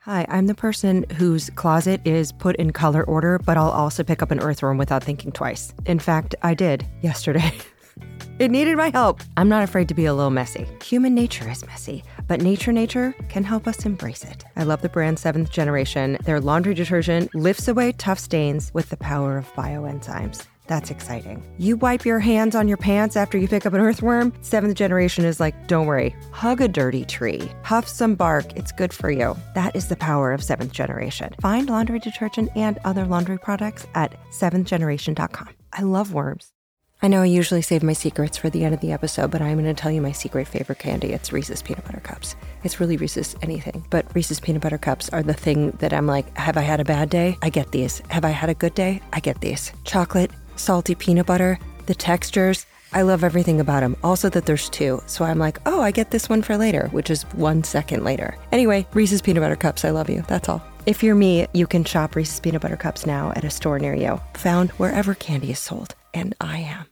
Hi, I'm the person whose closet is put in color order, but I'll also pick up an earthworm without thinking twice. In fact, I did yesterday. It needed my help. I'm not afraid to be a little messy. Human nature is messy, but nature can help us embrace it. I love the brand 7th Generation. Their laundry detergent lifts away tough stains with the power of bioenzymes. That's exciting. You wipe your hands on your pants after you pick up an earthworm? 7th Generation is like, don't worry, hug a dirty tree, huff some bark, it's good for you. That is the power of 7th Generation. Find laundry detergent and other laundry products at 7thgeneration.com. I love worms. I know I usually save my secrets for the end of the episode, but I'm going to tell you my secret favorite candy. It's Reese's Peanut Butter Cups. It's really Reese's anything, but Reese's Peanut Butter Cups are the thing that I'm like, have I had a bad day? I get these. Have I had a good day? I get these. Chocolate, salty peanut butter, the textures, I love everything about them. Also that there's 2, so I'm like, oh, I get this one for later, which is 1 second later. Anyway, Reese's Peanut Butter Cups, I love you, that's all. If you're me, you can shop Reese's Peanut Butter Cups now at a store near you, found wherever candy is sold, and I am.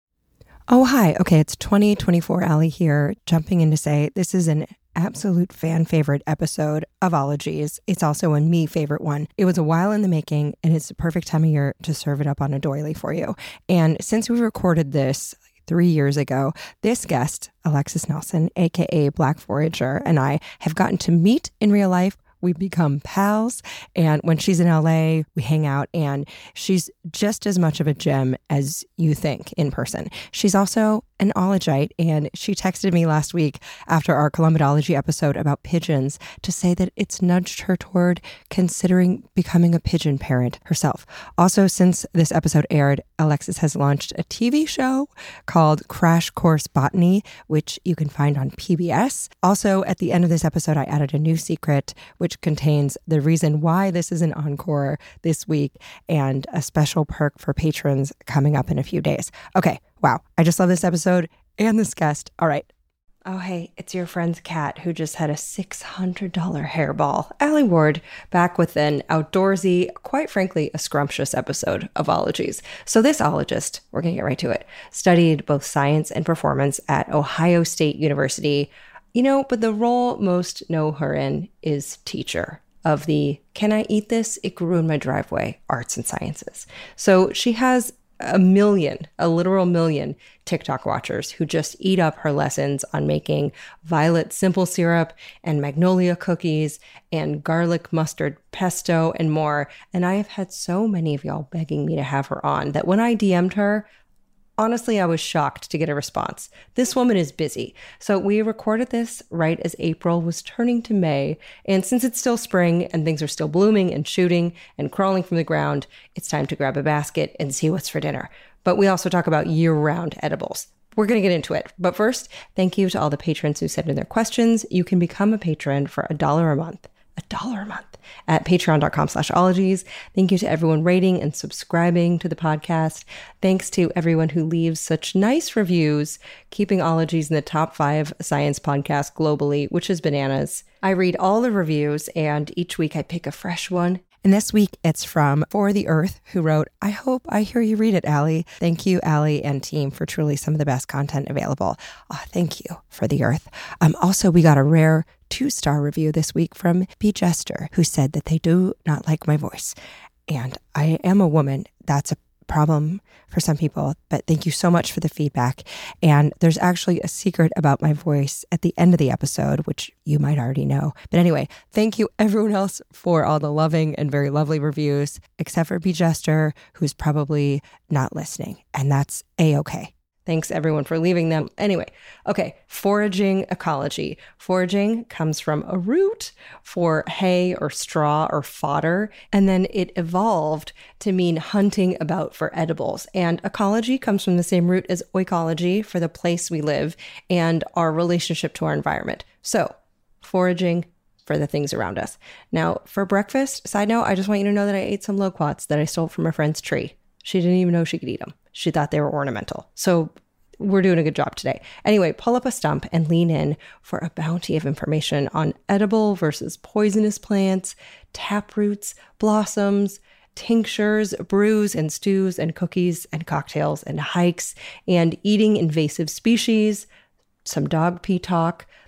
Oh, hi. Okay, it's 2024 Allie here, jumping in to say this is an absolute fan favorite episode of Ologies. It's also a me favorite one. It was a while in the making, and it's the perfect time of year to serve it up on a doily for you. And since we recorded this 3 years ago, this guest, Alexis Nelson, aka Black Forager, and I have gotten to meet in real life. We've become pals, and when she's in LA, we hang out, and she's just as much of a gem as you think in person. She's also an ologite, and she texted me last week after our Columbidology episode about pigeons to say that it's nudged her toward considering becoming a pigeon parent herself. Also, since this episode aired, Alexis has launched a TV show called Crash Course Botany, which you can find on PBS. Also, at the end of this episode, I added a new secret, which contains the reason why this is an encore this week and a special perk for patrons coming up in a few days. Okay, wow. I just love this episode and this guest. All right. Oh, hey, it's your friend's cat who just had a $600 hairball. Allie Ward, back with an outdoorsy, quite frankly, a scrumptious episode of Ologies. So this ologist, we're going to get right to it, studied both science and performance at Ohio State University. You know, but the role most know her in is teacher of the "Can I eat this? It grew in my driveway" arts and sciences. So she has a literal million TikTok watchers who just eat up her lessons on making violet simple syrup and magnolia cookies and garlic mustard pesto and more. And I have had so many of y'all begging me to have her on that when I DM'd her, honestly, I was shocked to get a response. This woman is busy. So we recorded this right as April was turning to May. And since it's still spring and things are still blooming and shooting and crawling from the ground, it's time to grab a basket and see what's for dinner. But we also talk about year-round edibles. We're going to get into it. But first, thank you to all the patrons who sent in their questions. You can become a patron for $1 a month. $1 a month at patreon.com/ologies. Thank you to everyone rating and subscribing to the podcast. Thanks to everyone who leaves such nice reviews, keeping Ologies in the top 5 science podcasts globally, which is bananas. I read all the reviews, and each week I pick a fresh one. And this week it's from For the Earth, who wrote, "I hope I hear you read it, Allie. Thank you, Allie and team, for truly some of the best content available." Oh, thank you, For the Earth. Also, we got a rare 2-star review this week from B. Jester, who said that they do not like my voice. And I am a woman. That's a problem for some people, but thank you so much for the feedback. And there's actually a secret about my voice at the end of the episode, which you might already know. But anyway, thank you everyone else for all the loving and very lovely reviews, except for B. Jester, who's probably not listening. And that's A-okay. Thanks everyone for leaving them. Anyway, okay, foraging ecology. Foraging comes from a root for hay or straw or fodder, and then it evolved to mean hunting about for edibles. And ecology comes from the same root as oikology, for the place we live and our relationship to our environment. So, foraging for the things around us. Now, for breakfast, side note, I just want you to know that I ate some loquats that I stole from a friend's tree. She didn't even know she could eat them. She thought they were ornamental. So we're doing a good job today. Anyway, pull up a stump and lean in for a bounty of information on edible versus poisonous plants, taproots, blossoms, tinctures, brews and stews and cookies and cocktails and hikes and eating invasive species, some dog pee talk,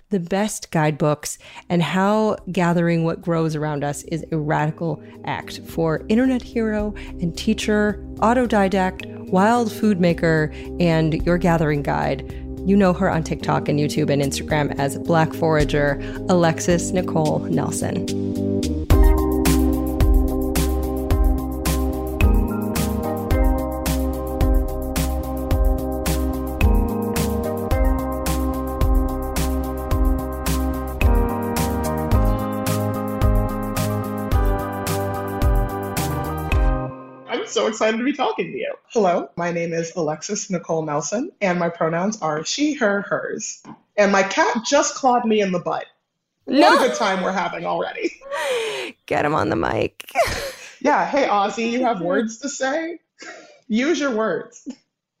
the best guidebooks and how gathering what grows around us is a radical act for internet hero and teacher, autodidact, wild food maker, and your gathering guide. You know her on TikTok and YouTube and Instagram as Black Forager, Alexis Nicole Nelson. So excited to be talking to you. Hello, my name is Alexis Nicole Nelson, and my pronouns are she, her, hers. And my cat just clawed me in the butt. No. What a good time we're having already. Get him on the mic. Yeah, hey, Ozzy, you have words to say? Use your words.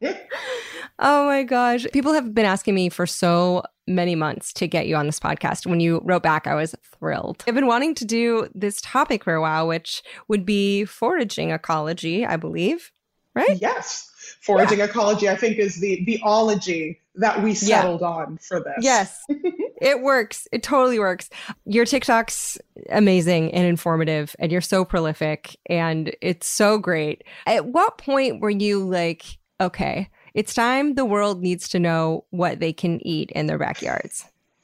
Oh my gosh. People have been asking me for so many months to get you on this podcast. When you wrote back, I was thrilled. I've been wanting to do this topic for a while, which would be foraging ecology, I believe, right? Yes. Foraging ecology, I think, is the ology that we settled on for this. Yes, it works. It totally works. Your TikTok's amazing and informative, and you're so prolific, and it's so great. At what point were you like, okay, it's time the world needs to know what they can eat in their backyards?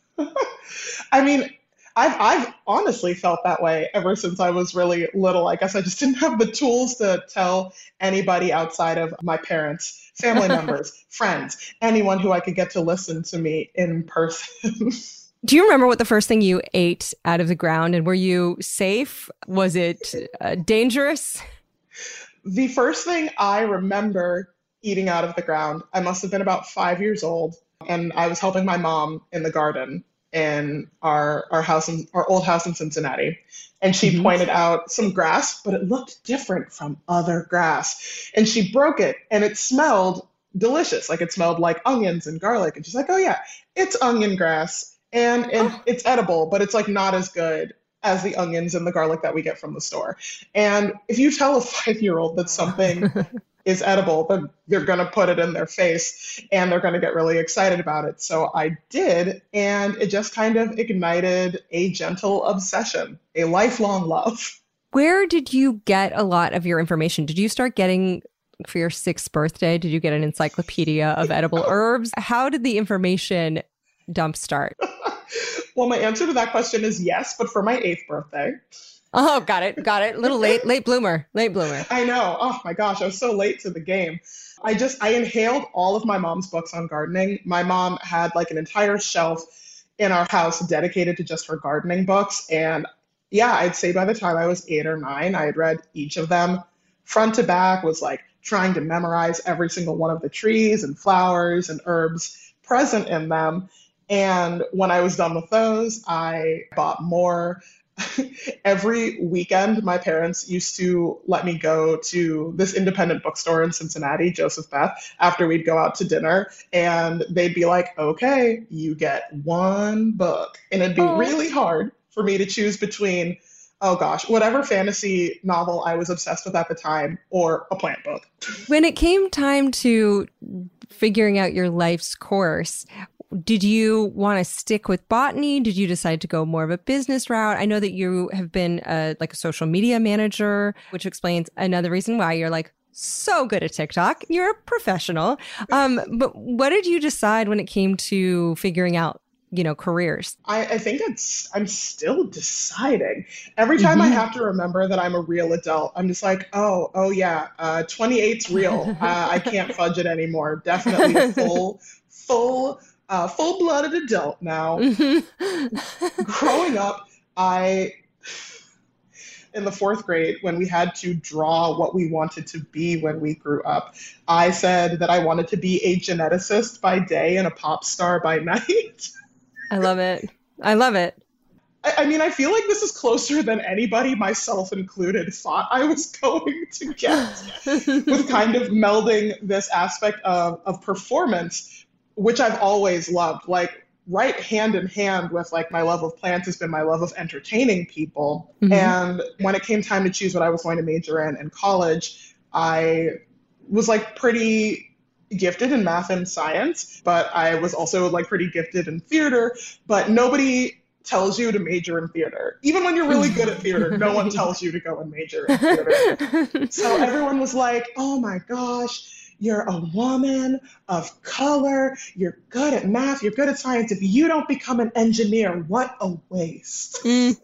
I mean, I've honestly felt that way ever since I was really little. I guess I just didn't have the tools to tell anybody outside of my parents, family members, friends, anyone who I could get to listen to me in person. Do you remember what the first thing you ate out of the ground, and were you safe? Was it dangerous? The first thing I remember eating out of the ground, I must have been about 5 years old, and I was helping my mom in the garden in our old house in Cincinnati. And she pointed out some grass, but it looked different from other grass. And she broke it, and it smelled delicious. Like, it smelled like onions and garlic. And she's like, oh yeah, it's onion grass, and it's edible, but it's like not as good as the onions and the garlic that we get from the store. And if you tell a 5-year-old that something is edible, then you're going to put it in their face and they're going to get really excited about it. So I did, and it just kind of ignited a gentle obsession, a lifelong love. Where did you get a lot of your information? Did you start getting, for your 6th birthday, did you get an encyclopedia of edible herbs? How did the information dump start? Well, my answer to that question is yes, but for my 8th birthday. Oh, got it. A little late bloomer. I know. Oh my gosh, I was so late to the game. I inhaled all of my mom's books on gardening. My mom had like an entire shelf in our house dedicated to just her gardening books. And yeah, I'd say by the time I was 8 or 9, I had read each of them front to back, was like trying to memorize every single one of the trees and flowers and herbs present in them. And when I was done with those, I bought more. Every weekend, my parents used to let me go to this independent bookstore in Cincinnati, Joseph Beth, after we'd go out to dinner. And they'd be like, okay, you get one book. And it'd be really hard for me to choose between, oh gosh, whatever fantasy novel I was obsessed with at the time or a plant book. When it came time to figuring out your life's course, did you want to stick with botany? Did you decide to go more of a business route? I know that you have been a social media manager, which explains another reason why you're like so good at TikTok. You're a professional. But what did you decide when it came to figuring out, careers? I think I'm still deciding. Every time I have to remember that I'm a real adult, I'm just like, oh yeah, 28's real. I can't fudge it anymore. Definitely a full-blooded adult now. Growing up, in the 4th grade, when we had to draw what we wanted to be when we grew up, I said that I wanted to be a geneticist by day and a pop star by night. I love it. I mean, I feel like this is closer than anybody, myself included, thought I was going to get, with kind of melding this aspect of performance, which I've always loved. Like, right hand in hand with like my love of plants has been my love of entertaining people. And when it came time to choose what I was going to major in college, I was like pretty gifted in math and science, but I was also like pretty gifted in theater, but nobody tells you to major in theater. Even when you're really good at theater, no one tells you to go and major in theater. So everyone was like, oh my gosh, you're a woman of color, you're good at math, you're good at science. If you don't become an engineer, what a waste.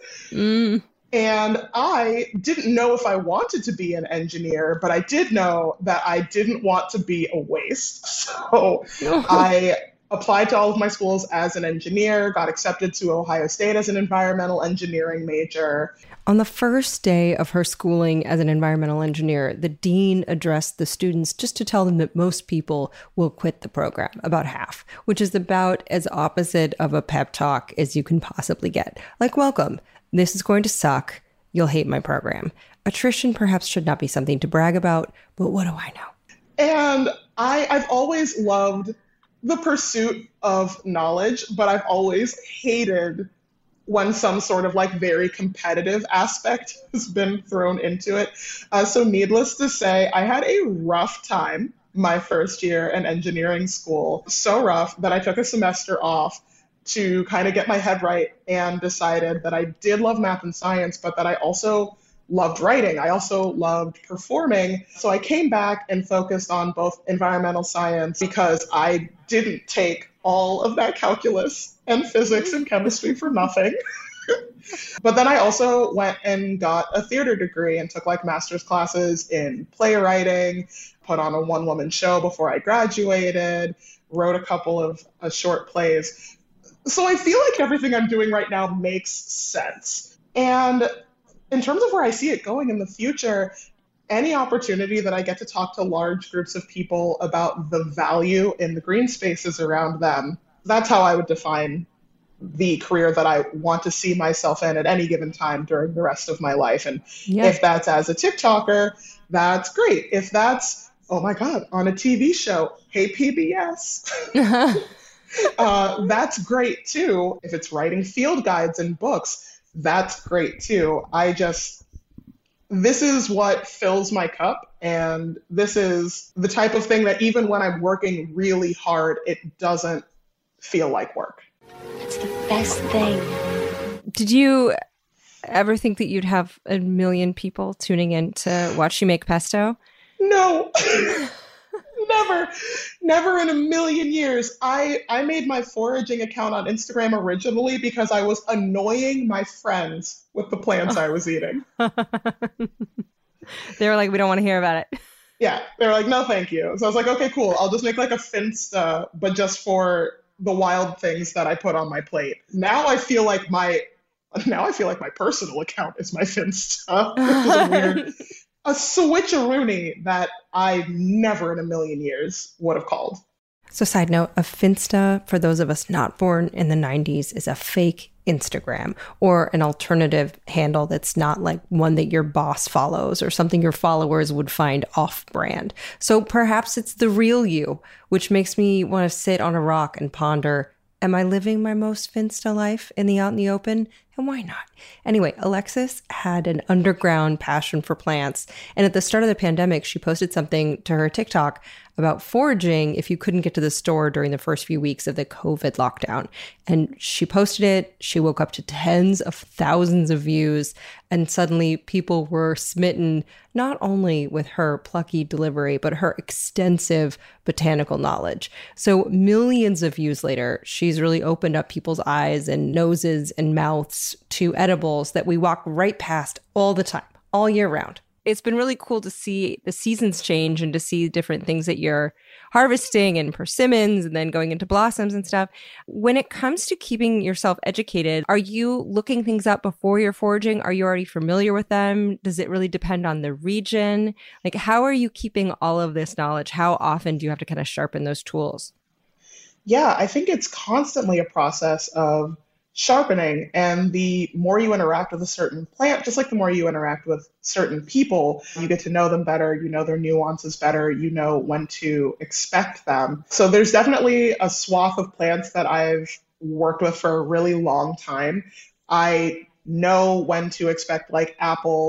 And I didn't know if I wanted to be an engineer, but I did know that I didn't want to be a waste. So I applied to all of my schools as an engineer, got accepted to Ohio State as an environmental engineering major. On the first day of her schooling as an environmental engineer, the dean addressed the students just to tell them that most people will quit the program, about half, which is about as opposite of a pep talk as you can possibly get. Like, welcome. This is going to suck. You'll hate my program. Attrition perhaps should not be something to brag about, but what do I know? And I've always loved the pursuit of knowledge, but I've always hated when some sort of like very competitive aspect has been thrown into it. So needless to say, I had a rough time my first year in engineering school, so rough that I took a semester off to kind of get my head right and decided that I did love math and science, but that I also loved writing. I also loved performing. So I came back and focused on both environmental science because I didn't take all of that calculus and physics and chemistry for nothing. But then I also went and got a theater degree and took like master's classes in playwriting, put on a one-woman show before I graduated, wrote a couple of short plays. So I feel like everything I'm doing right now makes sense. And in terms of where I see it going in the future, any opportunity that I get to talk to large groups of people about the value in the green spaces around them, that's how I would define the career that I want to see myself in at any given time during the rest of my life. And if that's as a TikToker, that's great. If that's, oh my God, on a TV show, hey PBS. That's great too. If it's writing field guides and books, that's great too. This is what fills my cup. And this is the type of thing that even when I'm working really hard, it doesn't feel like work. It's the best thing. Did you ever think that you'd have a million people tuning in to watch you make pesto? No. Never in a million years. I made my foraging account on Instagram originally because I was annoying my friends with the plants I was eating. They were like, we don't want to hear about it. Yeah, they were like, no, thank you. So I was like, okay, cool. I'll just make like a Finsta, but just for the wild things that I put on my plate. Now I feel like my personal account is my Finsta, which is a switcheroony that I never in a million years would have called. So side note, a Finsta, for those of us not born in the 90s, is a fake Instagram or an alternative handle that's not like one that your boss follows or something your followers would find off-brand. So perhaps it's the real you, which makes me want to sit on a rock and ponder, am I living my most Finsta life out in the open? And why not? Anyway, Alexis had an underground passion for plants. And at the start of the pandemic, she posted something to her TikTok about foraging if you couldn't get to the store during the first few weeks of the COVID lockdown. And she posted it. She woke up to tens of thousands of views. And suddenly people were smitten not only with her plucky delivery, but her extensive botanical knowledge. So millions of views later, she's really opened up people's eyes and noses and mouths to edibles that we walk right past all the time, all year round. It's been really cool to see the seasons change and to see different things that you're harvesting and persimmons and then going into blossoms and stuff. When it comes to keeping yourself educated, are you looking things up before you're foraging? Are you already familiar with them? Does it really depend on the region? Like, how are you keeping all of this knowledge? How often do you have to kind of sharpen those tools? Yeah, I think it's constantly a process of sharpening. And the more you interact with a certain plant, just like the more you interact with certain people, you get to know them better, you know their nuances better, you know when to expect them. So there's definitely a swath of plants that I've worked with for a really long time. I know when to expect like apples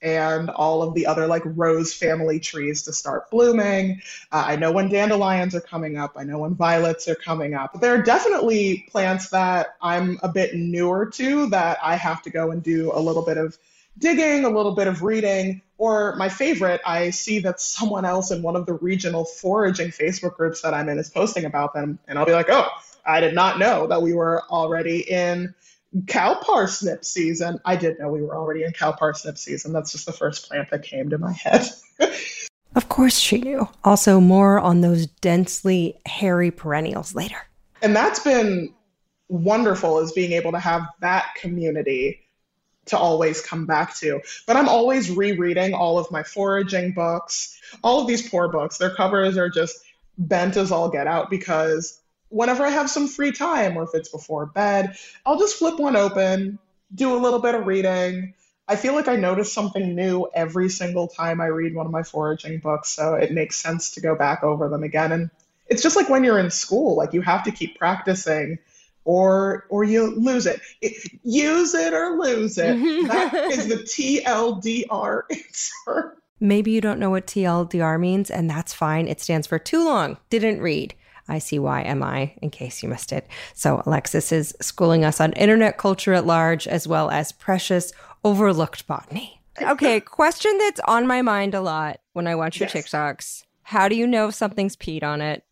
and all of the other like rose family trees to start blooming. I know when dandelions are coming up. I know when violets are coming up. There are definitely plants that I'm a bit newer to that I have to go and do a little bit of digging, a little bit of reading, or my favorite, I see that someone else in one of the regional foraging Facebook groups that I'm in is posting about them, and I'll be like, oh, I did not know that we were already in cow parsnip season. I did know we were already in cow parsnip season. That's just the first plant that came to my head. Of course she knew. Also, more on those densely hairy perennials later. And that's been wonderful, is being able to have that community to always come back to. But I'm always rereading all of my foraging books. All of these poor books, their covers are just bent as all get out, because whenever I have some free time, or if it's before bed, I'll just flip one open, do a little bit of reading. I feel like I notice something new every single time I read one of my foraging books, so it makes sense to go back over them again. And it's just like when you're in school, like you have to keep practicing, or you lose it. Use it or lose it. That is the TLDR answer. Maybe you don't know what TLDR means, and that's fine. It stands for too long, didn't read. ICYMI, in case you missed it. So Alexis is schooling us on internet culture at large, as well as precious, overlooked botany. Okay, question that's on my mind a lot when I watch your TikToks. How do you know if something's peed on it?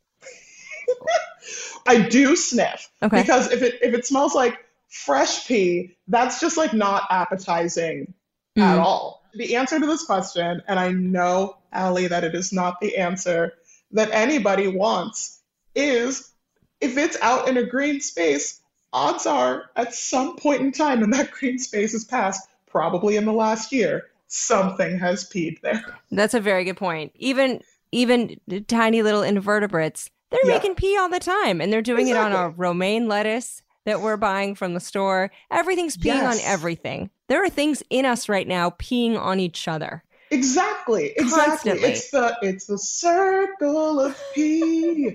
I do sniff. Okay. Because if it smells like fresh pee, that's just like not appetizing at all. The answer to this question, and I know, Allie, that it is not the answer that anybody wants, is if it's out in a green space, odds are at some point in time when that green space has passed, probably in the last year, something has peed there. That's a very good point. Even tiny little invertebrates, they're making pee all the time, and they're doing it on a romaine lettuce that we're buying from the store. Everything's peeing on everything. There are things in us right now peeing on each other. Exactly. Constantly. It's the circle of pee.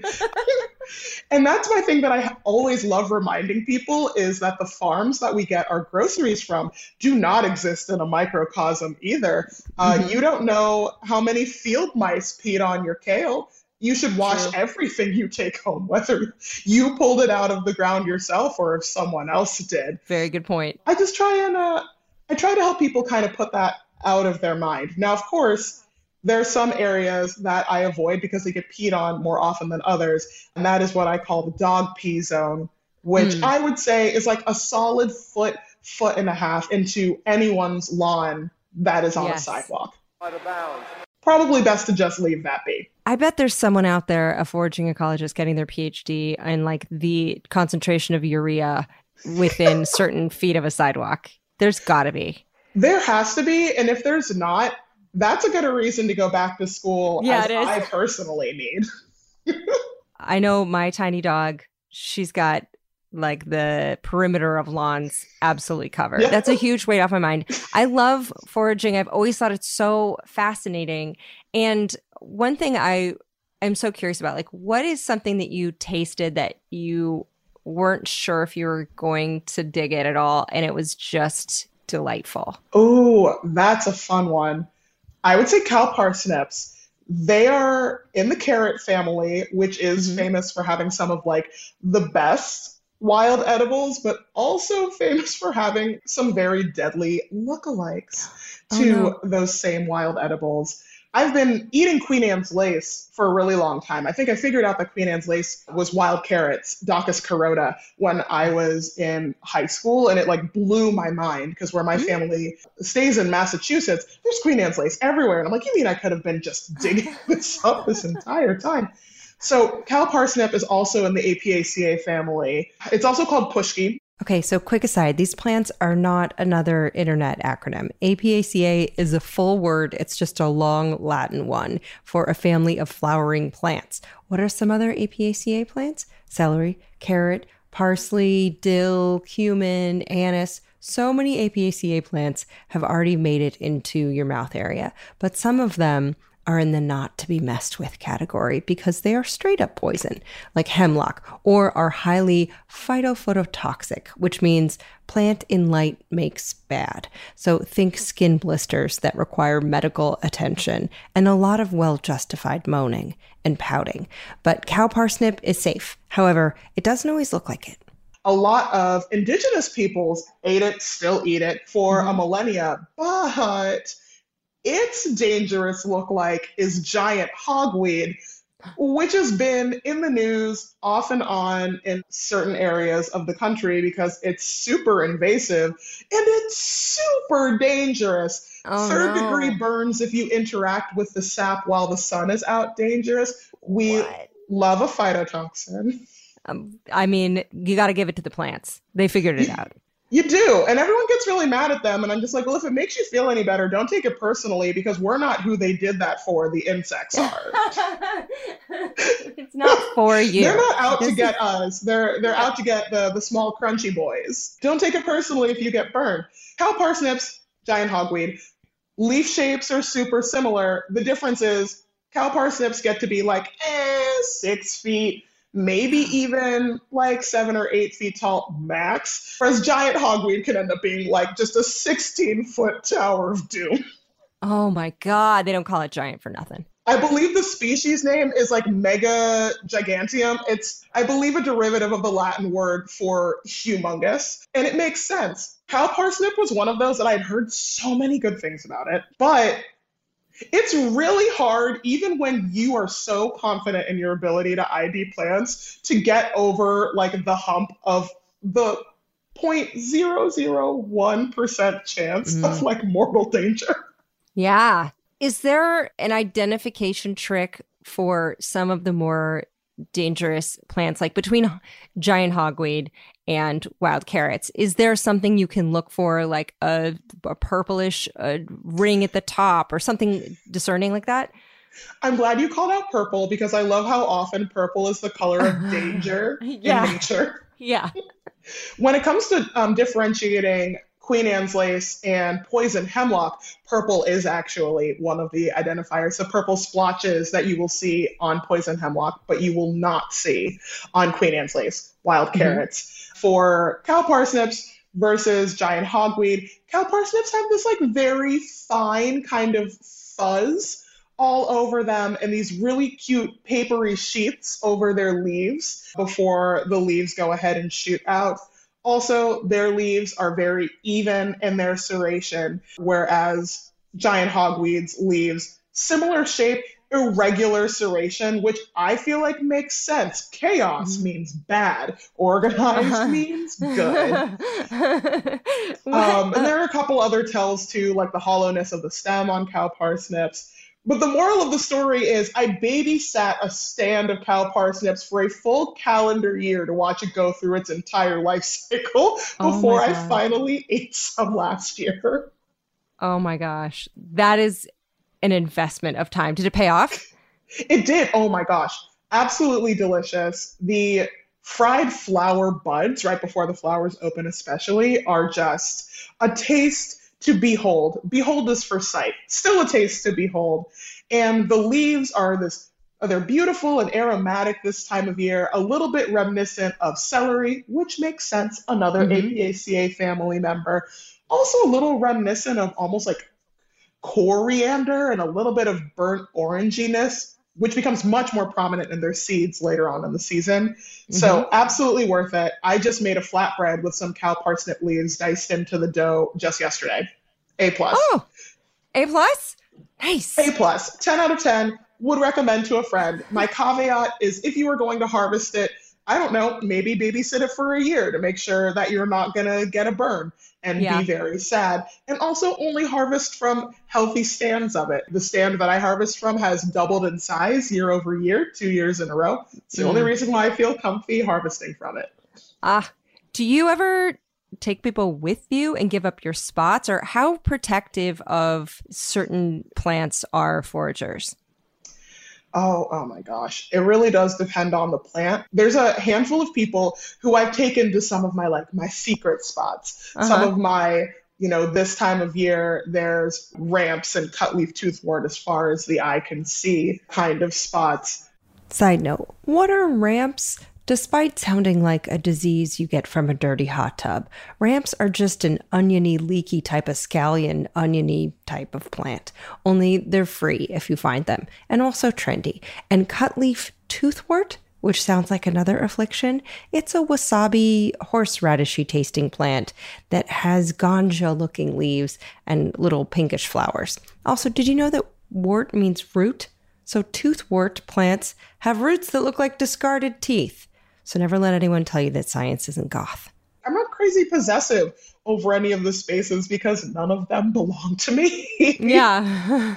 And that's my thing that I always love reminding people, is that the farms that we get our groceries from do not exist in a microcosm either. You don't know how many field mice peed on your kale. You should wash everything you take home, whether you pulled it out of the ground yourself or if someone else did. Very good point. I just try to help people kind of put that out of their mind. Now, of course, there are some areas that I avoid because they get peed on more often than others, and that is what I call the dog pee zone, which I would say is like a solid foot and a half into anyone's lawn that is on a sidewalk. Probably best to just leave that be. I bet there's someone out there, a foraging ecologist, getting their PhD in like the concentration of urea within certain feet of a sidewalk. There's got to be. There has to be, and if there's not, that's a good reason to go back to school, as I personally need. I know my tiny dog, she's got like the perimeter of lawns absolutely covered. Yeah. That's a huge weight off my mind. I love foraging. I've always thought it's so fascinating. And one thing I am so curious about, like, what is something that you tasted that you weren't sure if you were going to dig it at all, and it was just delightful? Oh, that's a fun one. I would say cow parsnips. They are in the carrot family, which is famous for having some of like the best wild edibles, but also famous for having some very deadly lookalikes to those same wild edibles. I've been eating Queen Anne's lace for a really long time. I think I figured out that Queen Anne's lace was wild carrots, Daucus carota, when I was in high school, and it like blew my mind because where my family stays in Massachusetts, there's Queen Anne's lace everywhere. And I'm like, you mean I could have been just digging this up this entire time? So cow parsnip is also in the Apiaceae family. It's also called pushki. Okay, so quick aside, these plants are not another internet acronym. Apiaceae is a full word. It's just a long Latin one for a family of flowering plants. What are some other Apiaceae plants? Celery, carrot, parsley, dill, cumin, anise. So many Apiaceae plants have already made it into your mouth area, but some of them are in the not to be messed with category because they are straight up poison, like hemlock, or are highly phytophototoxic, which means plant in light makes bad. So think skin blisters that require medical attention and a lot of well-justified moaning and pouting. But cow parsnip is safe. However, it doesn't always look like it. A lot of indigenous peoples ate it, still eat it for a millennia, but its dangerous lookalike is giant hogweed, which has been in the news off and on in certain areas of the country because it's super invasive and it's super dangerous. Third degree burns if you interact with the sap while the sun is out, dangerous. We love a phytotoxin. I mean, you got to give it to the plants. They figured it out. You do. And everyone gets really mad at them. And I'm just like, well, if it makes you feel any better, don't take it personally because we're not who they did that for. The insects are. It's not for you. They're not out to get us. They're out to get the small crunchy boys. Don't take it personally if you get burned. Cow parsnips, giant hogweed. Leaf shapes are super similar. The difference is cow parsnips get to be like 6 feet, maybe even like 7 or 8 feet tall max, whereas giant hogweed can end up being like just a 16-foot tower of doom. Oh my God, they don't call it giant for nothing. I believe the species name is like Mega Giganteum. It's, I believe, a derivative of the Latin word for humongous, and it makes sense. Cow parsnip was one of those that I'd heard so many good things about it, but it's really hard, even when you are so confident in your ability to ID plants, to get over like the hump of the 0.001% chance of like mortal danger. Yeah. Is there an identification trick for some of the more dangerous plants, like between giant hogweed and wild carrots? Is there something you can look for, like a purplish ring at the top or something discerning like that? I'm glad you called out purple because I love how often purple is the color of danger in nature. Yeah. When it comes to differentiating Queen Anne's lace and poison hemlock, purple is actually one of the identifiers. The purple splotches that you will see on poison hemlock, but you will not see on Queen Anne's lace, wild carrots. For cow parsnips versus giant hogweed, cow parsnips have this like very fine kind of fuzz all over them and these really cute papery sheaths over their leaves before the leaves go ahead and shoot out. Also, their leaves are very even in their serration, whereas giant hogweed's leaves, similar shape, irregular serration, which I feel like makes sense. Chaos means bad. Organized means good. And there are a couple other tells too, like the hollowness of the stem on cow parsnips. But the moral of the story is I babysat a stand of cow parsnips for a full calendar year to watch it go through its entire life cycle before I finally ate some last year. Oh my gosh. That is an investment of time. Did it pay off? It did. Oh my gosh. Absolutely delicious. The fried flower buds right before the flowers open especially are just a taste to behold. Behold is for sight. Still a taste to behold. And the leaves are they're beautiful and aromatic this time of year, a little bit reminiscent of celery, which makes sense, another Apiaceae family member. Also a little reminiscent of almost like coriander and a little bit of burnt oranginess, which becomes much more prominent in their seeds later on in the season. So absolutely worth it. I just made a flatbread with some cow parsnip leaves diced into the dough just yesterday. A+. Oh, A+? Nice. A+. 10 out of 10. Would recommend to a friend. My caveat is if you are going to harvest it, I don't know, maybe babysit it for a year to make sure that you're not going to get a burn and be very sad. And also only harvest from healthy stands of it. The stand that I harvest from has doubled in size year over year, 2 years in a row. It's the only reason why I feel comfy harvesting from it. Do you ever take people with you and give up your spots? Or how protective of certain plants are foragers? Oh my gosh. It really does depend on the plant. There's a handful of people who I've taken to some of my my secret spots, some of my This time of year, there's ramps and cutleaf toothwort as far as the eye can see kind of spots. Side note, what are ramps? Despite sounding like a disease you get from a dirty hot tub, ramps are just an oniony, leaky type of scallion, oniony type of plant. Only they're free if you find them, and also trendy. And cutleaf toothwort, which sounds like another affliction, it's a wasabi horseradishy tasting plant that has ganja-looking leaves and little pinkish flowers. Also, did you know that wort means root? So toothwort plants have roots that look like discarded teeth. So never let anyone tell you that science isn't goth. I'm not crazy possessive over any of the spaces because none of them belong to me. Yeah.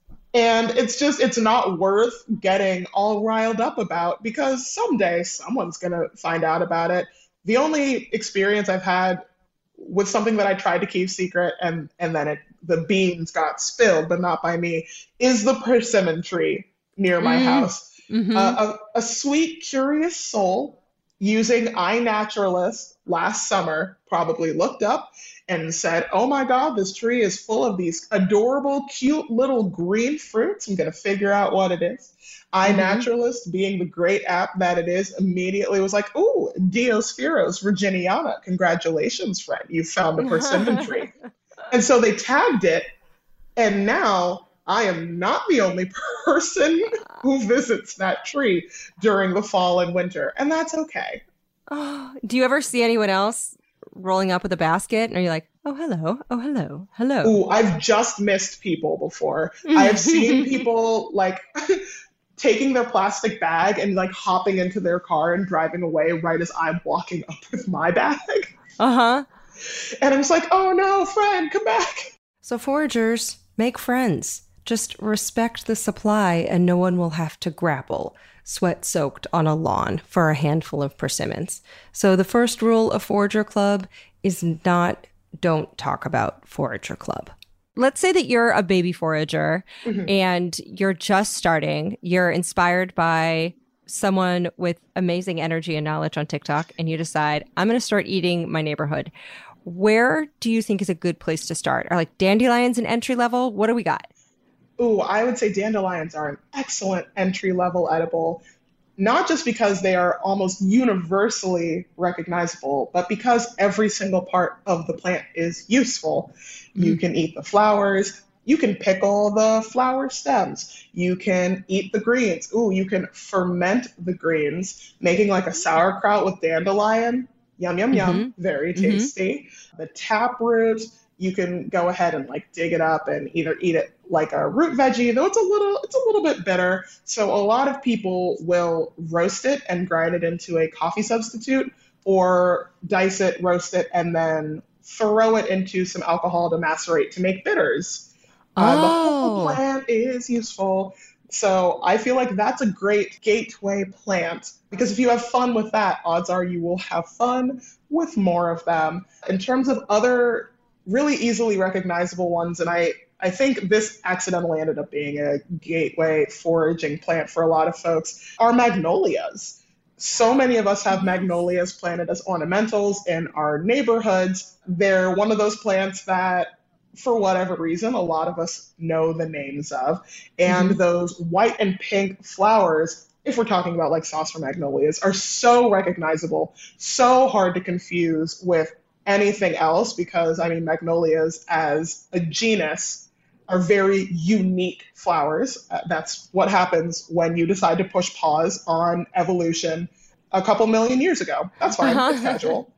And it's not worth getting all riled up about because someday someone's going to find out about it. The only experience I've had with something that I tried to keep secret and then the beans got spilled, but not by me, is the persimmon tree near my house. Mm-hmm. A sweet, curious soul using iNaturalist last summer probably looked up and said, oh my God, this tree is full of these adorable, cute little green fruits. I'm going to figure out what it is. iNaturalist, being the great app that it is, immediately was like, ooh, Diospheros virginiana. Congratulations, friend. You found the persimmon tree. And so they tagged it. And now I am not the only person who visits that tree during the fall and winter. And that's okay. Oh, do you ever see anyone else rolling up with a basket? And are you like, oh, hello, oh, hello, hello? Ooh, I've just missed people before. I've seen people like taking their plastic bag and like hopping into their car and driving away right as I'm walking up with my bag. Uh-huh. And I'm just like, oh no, friend, come back. So foragers, make friends. Just respect the supply and no one will have to grapple, sweat-soaked on a lawn for a handful of persimmons. So the first rule of Forager Club is don't talk about Forager Club. Let's say that you're a baby forager and you're just starting. You're inspired by someone with amazing energy and knowledge on TikTok and you decide, I'm going to start eating my neighborhood. Where do you think is a good place to start? Are like dandelions an entry level? What do we got? Ooh, I would say dandelions are an excellent entry-level edible, not just because they are almost universally recognizable, but because every single part of the plant is useful. You can eat the flowers, you can pickle the flower stems, you can eat the greens. Ooh, you can ferment the greens, making like a sauerkraut with dandelion. Yum, yum, yum. Very tasty. The taproot, you can go ahead and like dig it up and either eat it like a root veggie, though it's a little bit bitter. So a lot of people will roast it and grind it into a coffee substitute or dice it, roast it, and then throw it into some alcohol to macerate to make bitters. The whole plant is useful. So I feel like that's a great gateway plant because if you have fun with that, odds are you will have fun with more of them. In terms of other really easily recognizable ones, and I think this accidentally ended up being a gateway foraging plant for a lot of folks, are magnolias. So many of us have magnolias planted as ornamentals in our neighborhoods. They're one of those plants that, for whatever reason, a lot of us know the names of. And those white and pink flowers, if we're talking about like saucer magnolias, are so recognizable, so hard to confuse with anything else because, I mean, magnolias as a genus are very unique flowers. That's what happens when you decide to push pause on evolution a couple million years ago. That's fine. It's casual.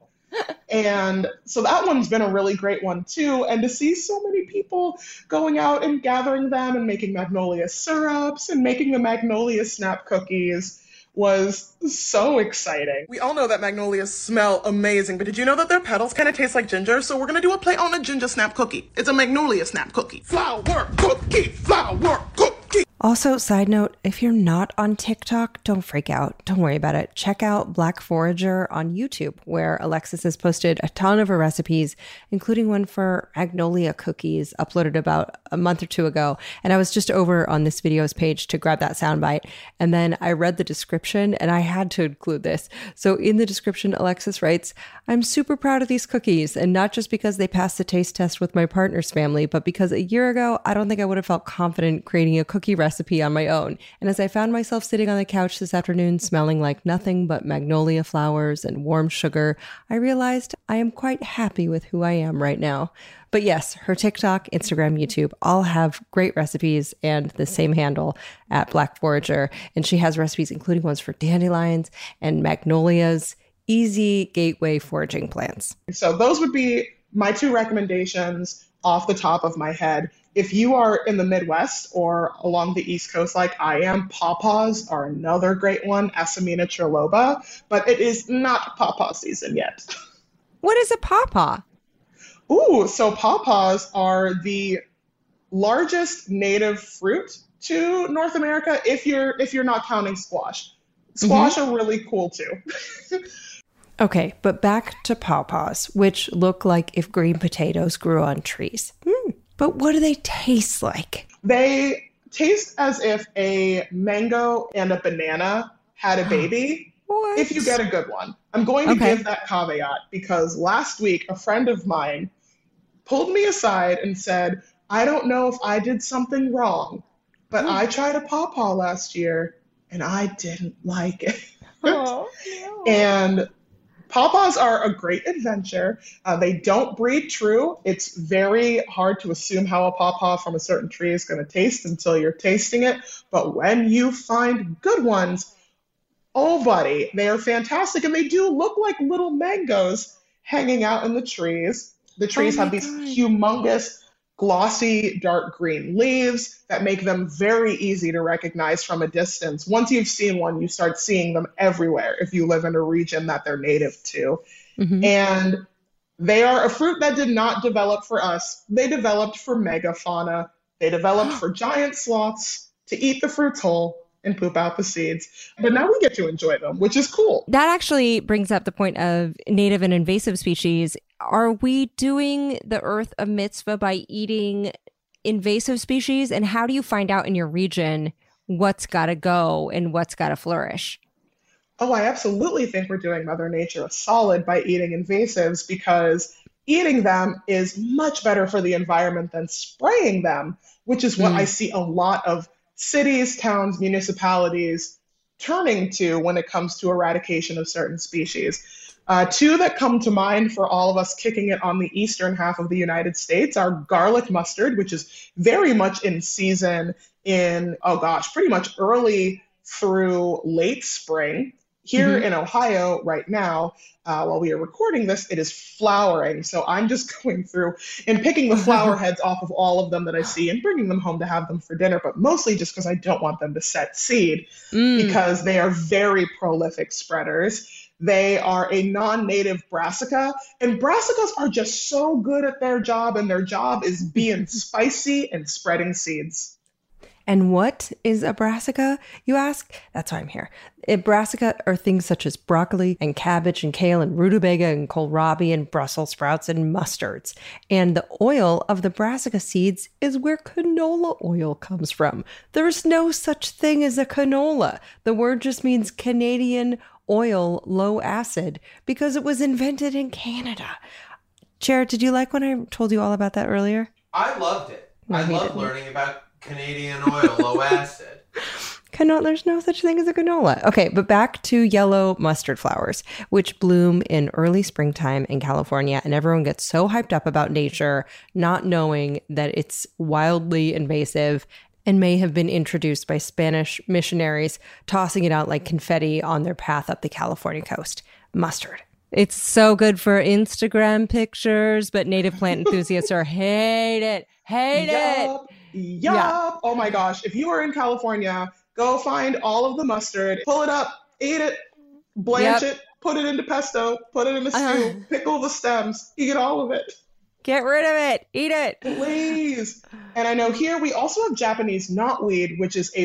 And so that one's been a really great one too. And to see so many people going out and gathering them and making magnolia syrups and making the magnolia snap cookies was so exciting. We all know that magnolias smell amazing, but did you know that their petals kind of taste like ginger? So we're going to do a play on a ginger snap cookie. It's a magnolia snap cookie. Flower cookie, flower cookie. Also, side note, if you're not on TikTok, don't freak out. Don't worry about it. Check out Black Forager on YouTube, where Alexis has posted a ton of her recipes, including one for magnolia cookies uploaded about a month or two ago. And I was just over on this video's page to grab that soundbite. And then I read the description and I had to include this. So in the description, Alexis writes, "I'm super proud of these cookies, and not just because they passed the taste test with my partner's family, but because a year ago, I don't think I would have felt confident creating a cookie recipe on my own. And as I found myself sitting on the couch this afternoon smelling like nothing but magnolia flowers and warm sugar, I realized I am quite happy with who I am right now." But yes, her TikTok, Instagram, YouTube all have great recipes and the same handle at Black Forager. And she has recipes including ones for dandelions and magnolias, easy gateway foraging plants. So those would be my two recommendations off the top of my head. If you are in the Midwest or along the East Coast like I am, pawpaws are another great one, Asimina triloba, but it is not pawpaw season yet. What is a pawpaw? Ooh, so pawpaws are the largest native fruit to North America if you're not counting squash. Squash are really cool too. Okay, but back to pawpaws, which look like if green potatoes grew on trees. But what do they taste like? They taste as if a mango and a banana had a baby. What? If you get a good one. I'm going to give that caveat because last week a friend of mine pulled me aside and said, "I don't know if I did something wrong, but I tried a pawpaw last year and I didn't like it." Oh, no. And pawpaws are a great adventure. They don't breed true. It's very hard to assume how a pawpaw from a certain tree is going to taste until you're tasting it. But when you find good ones, oh, buddy, they are fantastic. And they do look like little mangoes hanging out in the trees. The trees have these humongous, glossy, dark green leaves that make them very easy to recognize from a distance. Once you've seen one, you start seeing them everywhere if you live in a region that they're native to. And they are a fruit that did not develop for us. They developed for megafauna. They developed for giant sloths to eat the fruits whole and poop out the seeds. But now we get to enjoy them, which is cool. That actually brings up the point of native and invasive species. Are we doing the earth a mitzvah by eating invasive species? And how do you find out in your region what's got to go and what's got to flourish? Oh, I absolutely think we're doing Mother Nature a solid by eating invasives because eating them is much better for the environment than spraying them, which is what I see a lot of cities, towns, municipalities turning to when it comes to eradication of certain species. Two that come to mind for all of us kicking it on the eastern half of the United States are garlic mustard, which is very much in season in, pretty much early through late spring. Here in Ohio right now, while we are recording this, it is flowering. So I'm just going through and picking the flower heads off of all of them that I see and bringing them home to have them for dinner, but mostly just because I don't want them to set seed because they are very prolific spreaders. They are a non-native brassica, and brassicas are just so good at their job, and their job is being spicy and spreading seeds. And what is a brassica, you ask? That's why I'm here. Brassica are things such as broccoli and cabbage and kale and rutabaga and kohlrabi and Brussels sprouts and mustards. And the oil of the brassica seeds is where canola oil comes from. There's no such thing as a canola. The word just means Canadian oil, low acid, because it was invented in Canada. Jared, did you like when I told you all about that earlier? I loved it. I loved learning about Canadian oil, low acid. Canola, there's no such thing as a canola. Okay, but back to yellow mustard flowers, which bloom in early springtime in California, and everyone gets so hyped up about nature, not knowing that it's wildly invasive and may have been introduced by Spanish missionaries tossing it out like confetti on their path up the California coast. Mustard. It's so good for Instagram pictures, but native plant enthusiasts hate it. Yup. Yeah. Oh my gosh. If you are in California, go find all of the mustard, pull it up, eat it, blanch it, put it into pesto, put it in a stew, pickle the stems, eat all of it. Get rid of it. Eat it. Please. And I know here we also have Japanese knotweed, which is a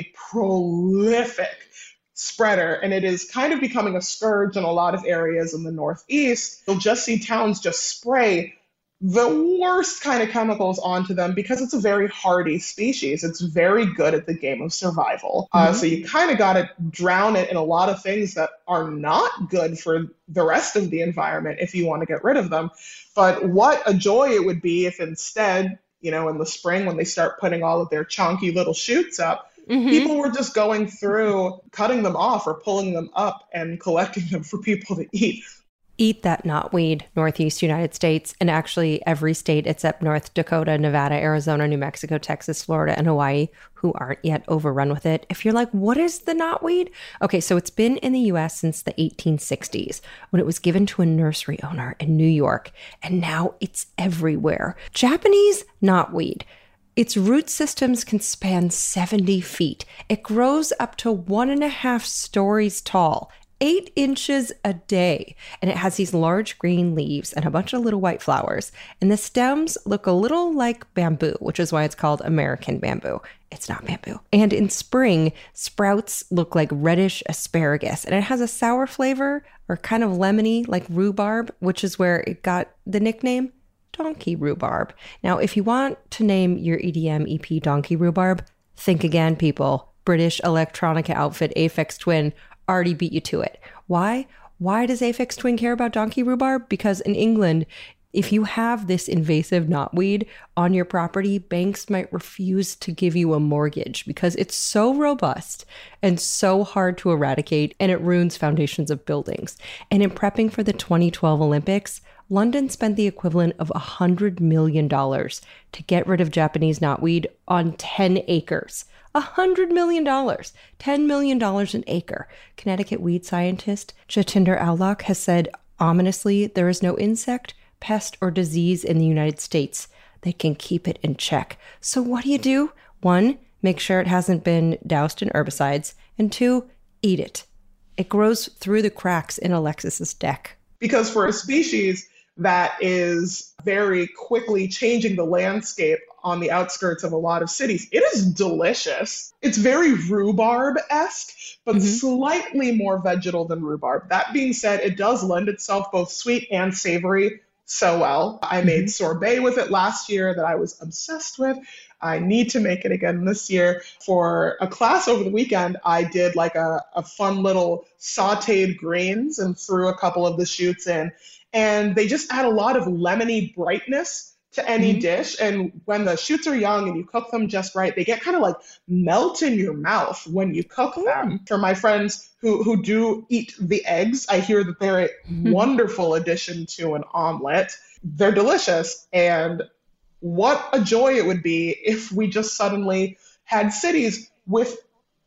prolific spreader, and it is kind of becoming a scourge in a lot of areas in the Northeast. You'll just see towns just spray the worst kind of chemicals onto them because it's a very hardy species. It's very good at the game of survival. So you kind of got to drown it in a lot of things that are not good for the rest of the environment if you want to get rid of them. But what a joy it would be if instead, you know, in the spring when they start putting all of their chunky little shoots up, people were just going through, cutting them off or pulling them up and collecting them for people to eat. Eat that knotweed, Northeast United States, and actually every state except North Dakota, Nevada, Arizona, New Mexico, Texas, Florida, and Hawaii, who aren't yet overrun with it. If you're like, what is the knotweed? Okay, so it's been in the U.S. since the 1860s when it was given to a nursery owner in New York, and now it's everywhere. Japanese knotweed. Its root systems can span 70 feet. It grows up to 1.5 stories tall, 8 inches a day. And it has these large green leaves and a bunch of little white flowers. And the stems look a little like bamboo, which is why it's called American bamboo. It's not bamboo. And in spring, sprouts look like reddish asparagus. And it has a sour flavor or kind of lemony like rhubarb, which is where it got the nickname donkey rhubarb. Now, if you want to name your EDM EP Donkey Rhubarb, think again, people. British electronica outfit Aphex Twin already beat you to it. Why? Why does Aphex Twin care about donkey rhubarb? Because in England, if you have this invasive knotweed on your property, banks might refuse to give you a mortgage because it's so robust and so hard to eradicate, and it ruins foundations of buildings. And in prepping for the 2012 Olympics, London spent the equivalent of $100 million to get rid of Japanese knotweed on 10 acres. $100 million, $10 million an acre. Connecticut weed scientist Jatinder Aulak has said, ominously, there is no insect, pest, or disease in the United States that can keep it in check. So what do? 1, make sure it hasn't been doused in herbicides, and 2, eat it. It grows through the cracks in Alexis's deck. Because for a species that is very quickly changing the landscape on the outskirts of a lot of cities, it is delicious. It's very rhubarb-esque, but slightly more vegetal than rhubarb. That being said, it does lend itself both sweet and savory so well. I made sorbet with it last year that I was obsessed with. I need to make it again this year. For a class over the weekend, I did like a fun little sauteed greens and threw a couple of the shoots in. And they just add a lot of lemony brightness to any dish. And when the shoots are young and you cook them just right, they get kind of like melt in your mouth when you cook them. For my friends who do eat the eggs, I hear that they're a wonderful addition to an omelet. They're delicious. And what a joy it would be if we just suddenly had cities with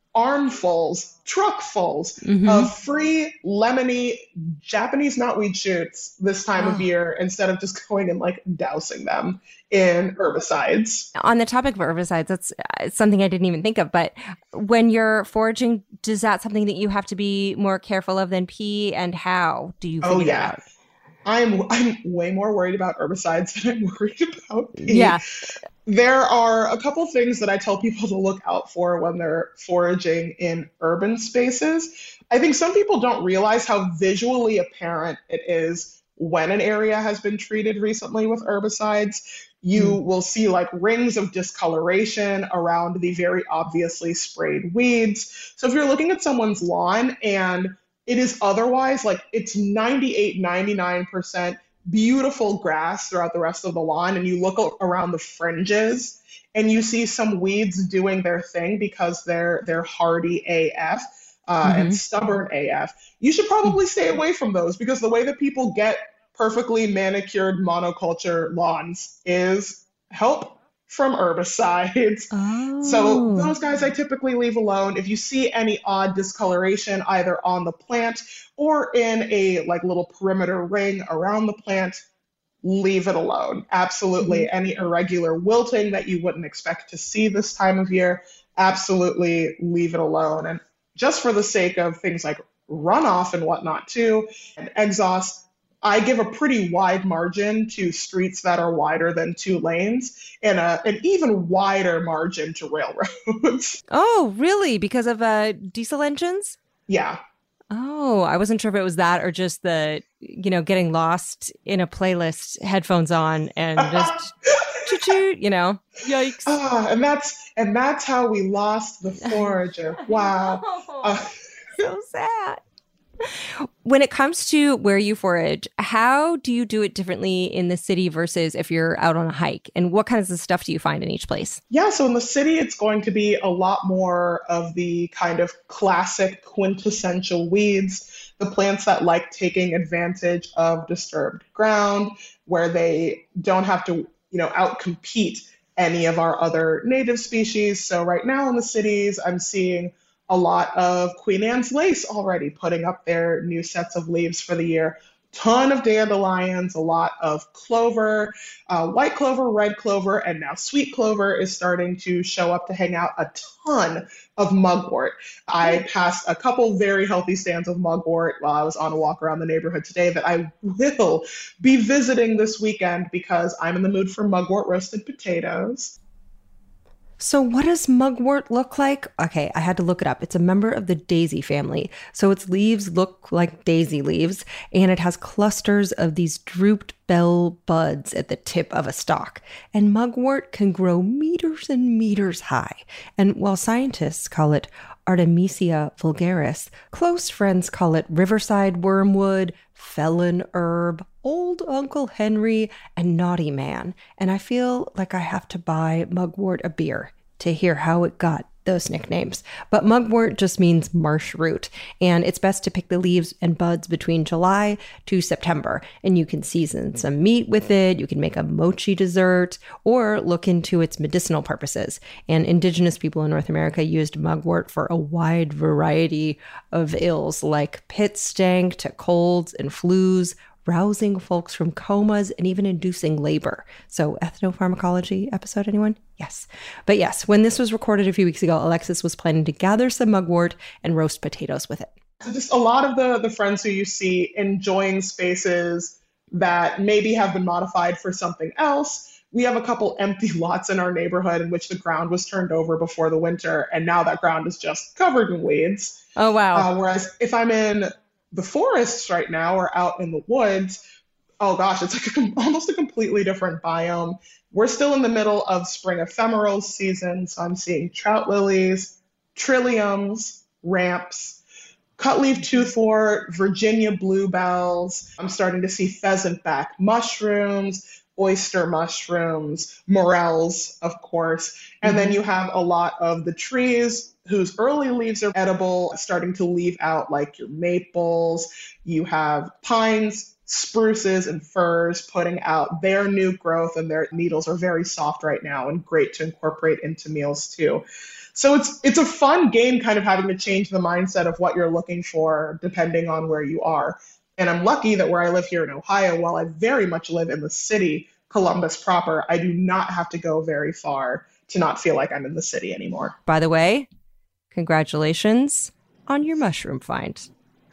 armfuls, truckfuls of free lemony Japanese knotweed shoots this time of year instead of just going and like dousing them in herbicides. On the topic of herbicides, that's something I didn't even think of. But when you're foraging, is that something that you have to be more careful of than pea? And how do you figure that out? I'm way more worried about herbicides than I'm worried about pea. Yeah. There are a couple things that I tell people to look out for when they're foraging in urban spaces. I think some people don't realize how visually apparent it is when an area has been treated recently with herbicides. You will see like rings of discoloration around the very obviously sprayed weeds. So if you're looking at someone's lawn and it is otherwise like it's 98, 99% beautiful grass throughout the rest of the lawn, and you look around the fringes and you see some weeds doing their thing because they're hardy AF and stubborn AF, you should probably stay away from those, because the way that people get perfectly manicured monoculture lawns is help from herbicides. So those guys I typically leave alone. If you see any odd discoloration either on the plant or in a like little perimeter ring around the plant, leave it alone. Absolutely. Any irregular wilting that you wouldn't expect to see this time of year, absolutely leave it alone. And just for the sake of things like runoff and whatnot too, and exhaust, I give a pretty wide margin to streets that are wider than 2 lanes and an even wider margin to railroads. Oh, really? Because of diesel engines? Yeah. Oh, I wasn't sure if it was that or just the, getting lost in a playlist, headphones on, and just choo-choo, yikes. And that's how we lost the Forager. Wow. So sad. When it comes to where you forage, how do you do it differently in the city versus if you're out on a hike? And what kinds of stuff do you find in each place? Yeah, so in the city, it's going to be a lot more of the kind of classic quintessential weeds, the plants that like taking advantage of disturbed ground, where they don't have to, outcompete any of our other native species. So right now in the cities, I'm seeing a lot of Queen Anne's lace already putting up their new sets of leaves for the year. Ton of dandelions, a lot of clover, white clover, red clover, and now sweet clover is starting to show up to hang out. A ton of mugwort. I passed a couple very healthy stands of mugwort while I was on a walk around the neighborhood today that I will be visiting this weekend because I'm in the mood for mugwort roasted potatoes. So what does mugwort look like? Okay, I had to look it up. It's a member of the daisy family. So its leaves look like daisy leaves, and it has clusters of these drooped bell buds at the tip of a stalk. And mugwort can grow meters and meters high. And while scientists call it Artemisia vulgaris, close friends call it riverside wormwood, felon herb, old Uncle Henry, and naughty man. And I feel like I have to buy mugwort a beer to hear how it got those nicknames. But mugwort just means marsh root, and it's best to pick the leaves and buds between July to September. And you can season some meat with it, you can make a mochi dessert, or look into its medicinal purposes. And indigenous people in North America used mugwort for a wide variety of ills, like pit stank to colds and flus, rousing folks from comas, and even inducing labor. So ethnopharmacology episode, anyone? Yes. But yes, when this was recorded a few weeks ago, Alexis was planning to gather some mugwort and roast potatoes with it. So just a lot of the friends who you see enjoying spaces that maybe have been modified for something else. We have a couple empty lots in our neighborhood in which the ground was turned over before the winter, and now that ground is just covered in weeds. Oh, wow. Whereas if I'm in the forests right now or out in the woods, oh gosh, it's like almost a completely different biome. We're still in the middle of spring ephemeral season, so I'm seeing trout lilies, trilliums, ramps, cutleaf toothwort, Virginia bluebells. I'm starting to see pheasantback mushrooms, oyster mushrooms, morels, of course. And then you have a lot of the trees whose early leaves are edible, starting to leave out like your maples. You have pines, spruces, and firs putting out their new growth, and their needles are very soft right now and great to incorporate into meals too. So it's a fun game, kind of having to change the mindset of what you're looking for depending on where you are. And I'm lucky that where I live here in Ohio, while I very much live in the city, Columbus proper, I do not have to go very far to not feel like I'm in the city anymore. By the way, congratulations on your mushroom find.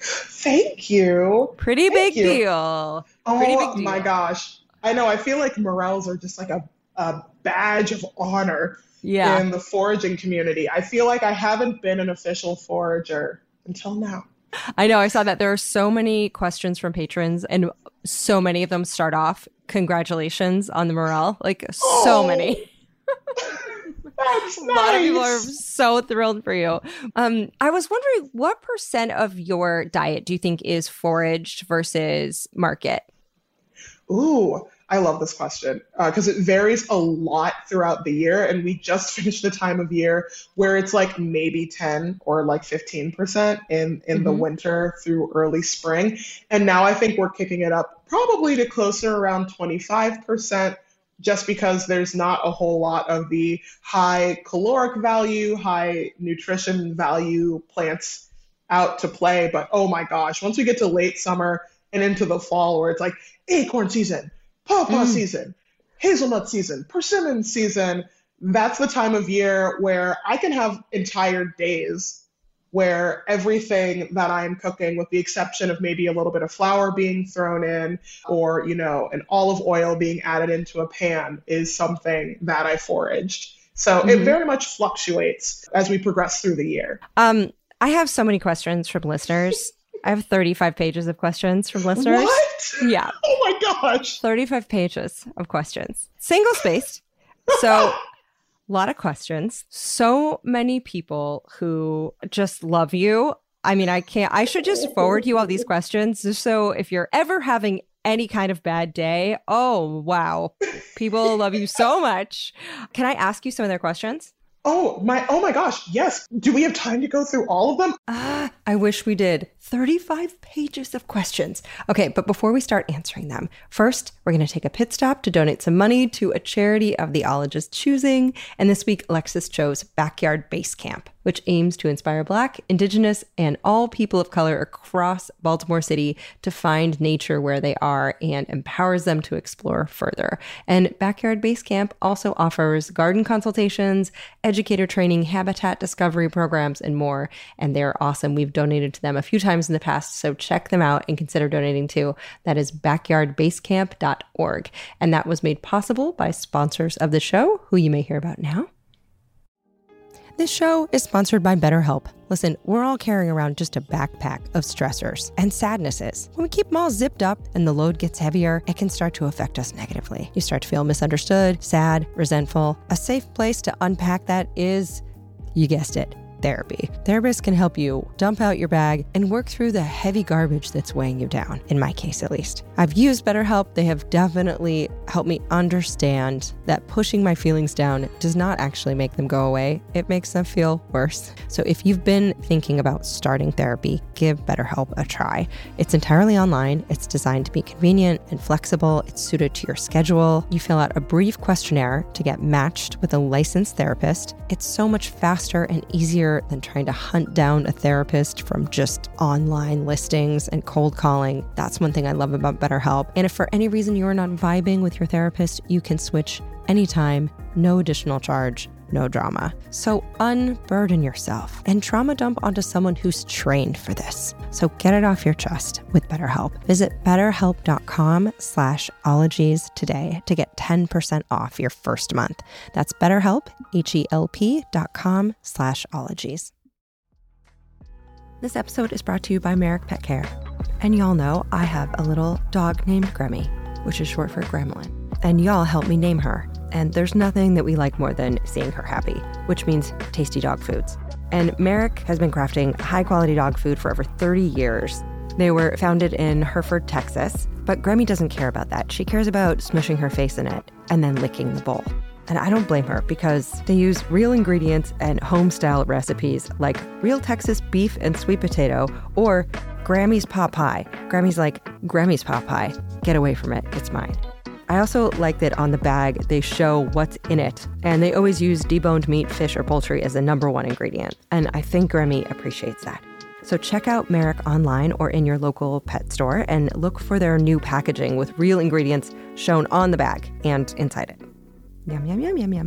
Thank you. Pretty big deal. Oh my gosh. I know. I feel like morels are just like a badge of honor in the foraging community. I feel like I haven't been an official forager until now. I know. I saw that there are so many questions from patrons, and so many of them start off, congratulations on the morel. Like, so many. That's a lot of people are so thrilled for you. I was wondering, what % of your diet do you think is foraged versus market? Ooh, I love this question because it varies a lot throughout the year. And we just finished the time of year where it's like maybe 10 or like 15% in the winter through early spring. And now I think we're kicking it up probably to closer around 25%. Just because there's not a whole lot of the high caloric value, high nutrition value plants out to play. But oh my gosh, once we get to late summer and into the fall where it's like acorn season, pawpaw season, hazelnut season, persimmon season, that's the time of year where I can have entire days where everything that I'm cooking, with the exception of maybe a little bit of flour being thrown in or, an olive oil being added into a pan, is something that I foraged. So it very much fluctuates as we progress through the year. I have so many questions from listeners. I have 35 pages of questions from listeners. What? Yeah. Oh my gosh. 35 pages of questions. Single-spaced. So a lot of questions. So many people who just love you. I mean, I should just forward you all these questions. So if you're ever having any kind of bad day, oh, wow. People love you so much. Can I ask you some of their questions? Oh my gosh. Yes. Do we have time to go through all of them? I wish we did. 35 pages of questions. Okay, but before we start answering them, first, we're going to take a pit stop to donate some money to a charity of the ologist's choosing. And this week, Alexis chose Backyard Base Camp, which aims to inspire Black, Indigenous, and all people of color across Baltimore City to find nature where they are and empowers them to explore further. And Backyard Base Camp also offers garden consultations, educator training, habitat discovery programs, and more. And they're awesome. We've donated to them a few times in the past, so check them out and consider donating too. That is backyardbasecamp.org. And that was made possible by sponsors of the show, who you may hear about now. This show is sponsored by BetterHelp. Listen, we're all carrying around just a backpack of stressors and sadnesses. When we keep them all zipped up and the load gets heavier, it can start to affect us negatively. You start to feel misunderstood, sad, resentful. A safe place to unpack that is, you guessed it, therapy. Therapists can help you dump out your bag and work through the heavy garbage that's weighing you down, in my case at least. I've used BetterHelp. They have definitely helped me understand that pushing my feelings down does not actually make them go away. It makes them feel worse. So if you've been thinking about starting therapy, give BetterHelp a try. It's entirely online. It's designed to be convenient and flexible. It's suited to your schedule. You fill out a brief questionnaire to get matched with a licensed therapist. It's so much faster and easier than trying to hunt down a therapist from just online listings and cold calling. That's one thing I love about BetterHelp. And if for any reason you're not vibing with your therapist, you can switch anytime, no additional charge, no drama. So unburden yourself and trauma dump onto someone who's trained for this. So get it off your chest with BetterHelp. Visit betterhelp.com/ologies today to get 10% off your first month. That's BetterHelp, HELP.com/ologies. This episode is brought to you by Merrick Pet Care. And y'all know I have a little dog named Gremmy, which is short for Gremlin. And y'all helped me name her. And there's nothing that we like more than seeing her happy, which means tasty dog foods. And Merrick has been crafting high-quality dog food for over 30 years. They were founded in Hereford, Texas, but Gremmy doesn't care about that. She cares about smushing her face in it and then licking the bowl. And I don't blame her because they use real ingredients and home-style recipes like real Texas beef and sweet potato or Grammy's pot pie. Grammy's like, Grammy's pot pie. Get away from it. It's mine. I also like that on the bag, they show what's in it. And they always use deboned meat, fish, or poultry as the number one ingredient. And I think Gremmy appreciates that. So check out Merrick online or in your local pet store and look for their new packaging with real ingredients shown on the bag and inside it. Yum, yum, yum, yum, yum.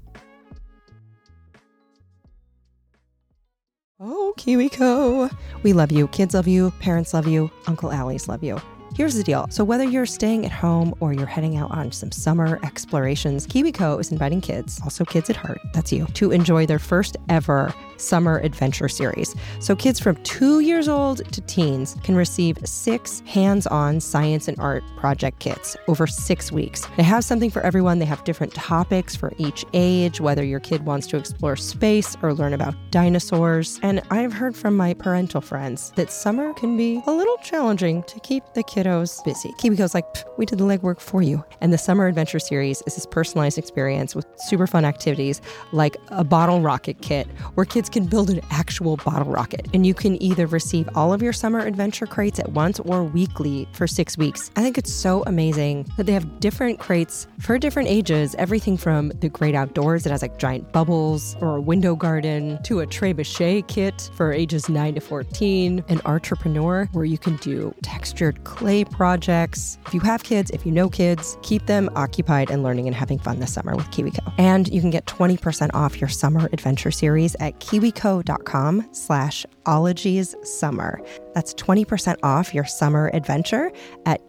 Oh, KiwiCo. We love you. Kids love you. Parents love you. Uncle Allie's love you. Here's the deal. So whether you're staying at home or you're heading out on some summer explorations, KiwiCo is inviting kids, also kids at heart, that's you, to enjoy their first ever summer adventure series. So kids from 2 years old to teens can receive 6 hands-on science and art project kits over 6 weeks. They have something for everyone. They have different topics for each age, whether your kid wants to explore space or learn about dinosaurs. And I've heard from my parental friends that summer can be a little challenging to keep the kiddos busy. KiwiCo's like, we did the legwork for you. And the Summer Adventure Series is this personalized experience with super fun activities like a bottle rocket kit where kids can build an actual bottle rocket. And you can either receive all of your summer adventure crates at once or weekly for 6 weeks. I think it's so amazing that they have different crates for different ages, everything from the great outdoors that has like giant bubbles or a window garden to a trebuchet kit for ages 9 to 14, an entrepreneur where you can do textured clay projects. If you have kids, if you know kids, keep them occupied and learning and having fun this summer with KiwiCo. And you can get 20% off your summer adventure series at kiwico.com/ologies-summer. That's 20% off your summer adventure at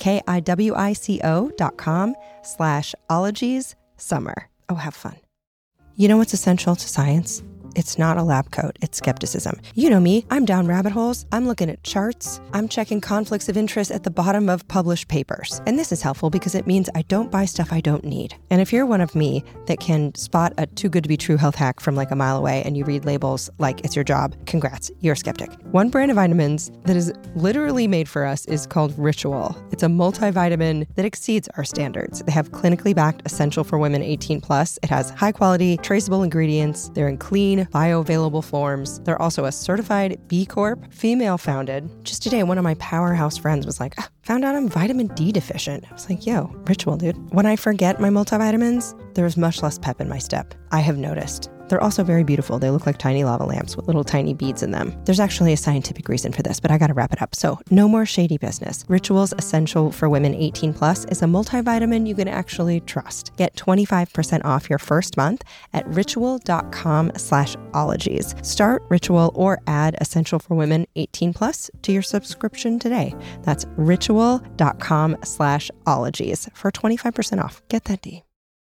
kiwico.com/ologies-summer. Oh, have fun. You know what's essential to science? It's not a lab coat, it's skepticism. You know me, I'm down rabbit holes, I'm looking at charts, I'm checking conflicts of interest at the bottom of published papers. And this is helpful because it means I don't buy stuff I don't need. And if you're one of me that can spot a too good to be true health hack from like a mile away and you read labels like it's your job, congrats, you're a skeptic. One brand of vitamins that is literally made for us is called Ritual. It's a multivitamin that exceeds our standards. They have clinically backed Essential for Women 18+. It has high quality, traceable ingredients. They're in clean, bioavailable forms. They're also a certified B Corp, female founded. Just today, one of my powerhouse friends was like, found out I'm vitamin D deficient. I was like, yo, Ritual, dude. When I forget my multivitamins, there's much less pep in my step. I have noticed. They're also very beautiful. They look like tiny lava lamps with little tiny beads in them. There's actually a scientific reason for this, but I gotta wrap it up. So no more shady business. Ritual's Essential for Women 18+ is a multivitamin you can actually trust. Get 25% off your first month at ritual.com/ologies. Start Ritual or add Essential for Women 18+ to your subscription today. That's ritual.com/ologies for 25% off. Get that D.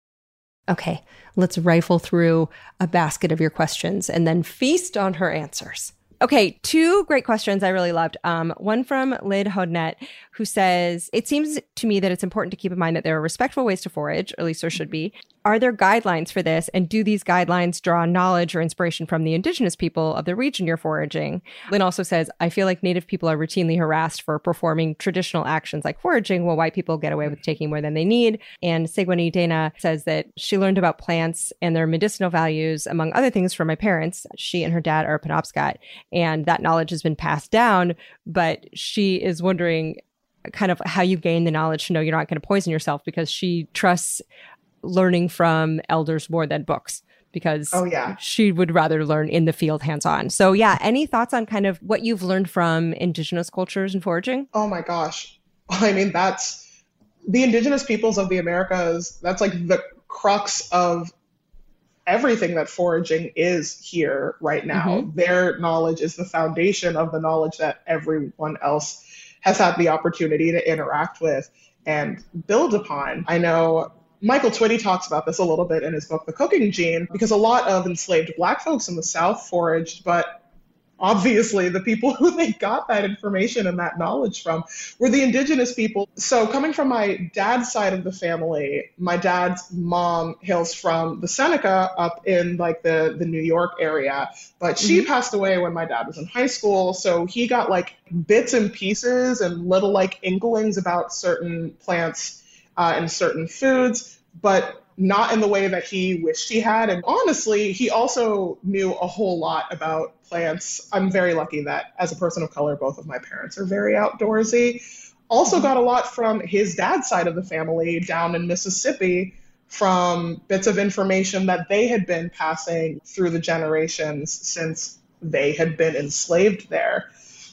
Okay, let's rifle through a basket of your questions and then feast on her answers. Okay, two great questions I really loved. One from Lyd Hodnet, who says, it seems to me that it's important to keep in mind that there are respectful ways to forage, or at least there should be. Are there guidelines for this? And do these guidelines draw knowledge or inspiration from the indigenous people of the region you're foraging? Lynn also says, I feel like Native people are routinely harassed for performing traditional actions like foraging, while white people get away with taking more than they need. And Segwini Dana says that she learned about plants and their medicinal values, among other things, from my parents. She and her dad are Penobscot, and that knowledge has been passed down, but she is wondering kind of how you gain the knowledge to know you're not going to poison yourself, because she trusts learning from elders more than books, because she would rather learn in the field hands-on. So yeah, any thoughts on kind of what you've learned from indigenous cultures and foraging? Oh my gosh. I mean, that's the indigenous peoples of the Americas. That's like the crux of everything that foraging is here right now. Mm-hmm. Their knowledge is the foundation of the knowledge that everyone else has had the opportunity to interact with and build upon. I know Michael Twitty talks about this a little bit in his book, The Cooking Gene, because a lot of enslaved Black folks in the South foraged, but obviously the people who they got that information and that knowledge from were the indigenous people. So coming from my dad's side of the family, my dad's mom hails from the Seneca up in like the New York area, but she passed away when my dad was in high school. So he got like bits and pieces and little like inklings about certain plants and certain foods, but not in the way that he wished he had. And honestly, he also knew a whole lot about plants. I'm very lucky that as a person of color, both of my parents are very outdoorsy. Also got a lot from his dad's side of the family down in Mississippi, from bits of information that they had been passing through the generations since they had been enslaved there.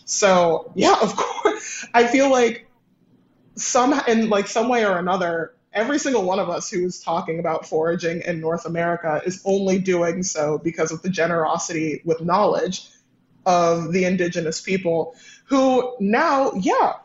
So yeah, of course, I feel like in like some way or another, every single one of us who's talking about foraging in North America is only doing so because of the generosity with knowledge of the indigenous people, who now,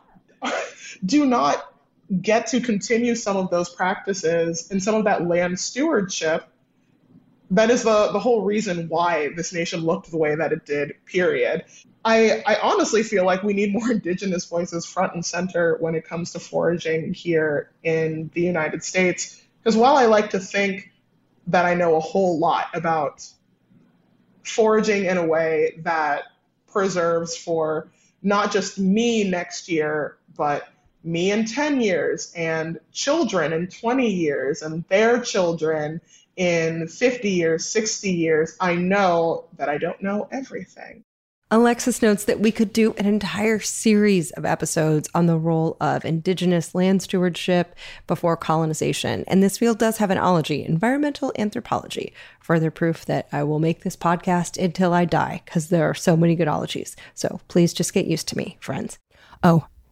do not get to continue some of those practices and some of that land stewardship. That is the whole reason why this nation looked the way that it did, period. I honestly feel like we need more indigenous voices front and center when it comes to foraging here in the United States. Because while I like to think that I know a whole lot about foraging in a way that preserves for not just me next year, but me in 10 years and children in 20 years and their children in 50 years, 60 years, I know that I don't know everything. Alexis notes that we could do an entire series of episodes on the role of indigenous land stewardship before colonization. And this field does have an ology, environmental anthropology. Further proof that I will make this podcast until I die, because there are so many good ologies. So please just get used to me, friends. Oh,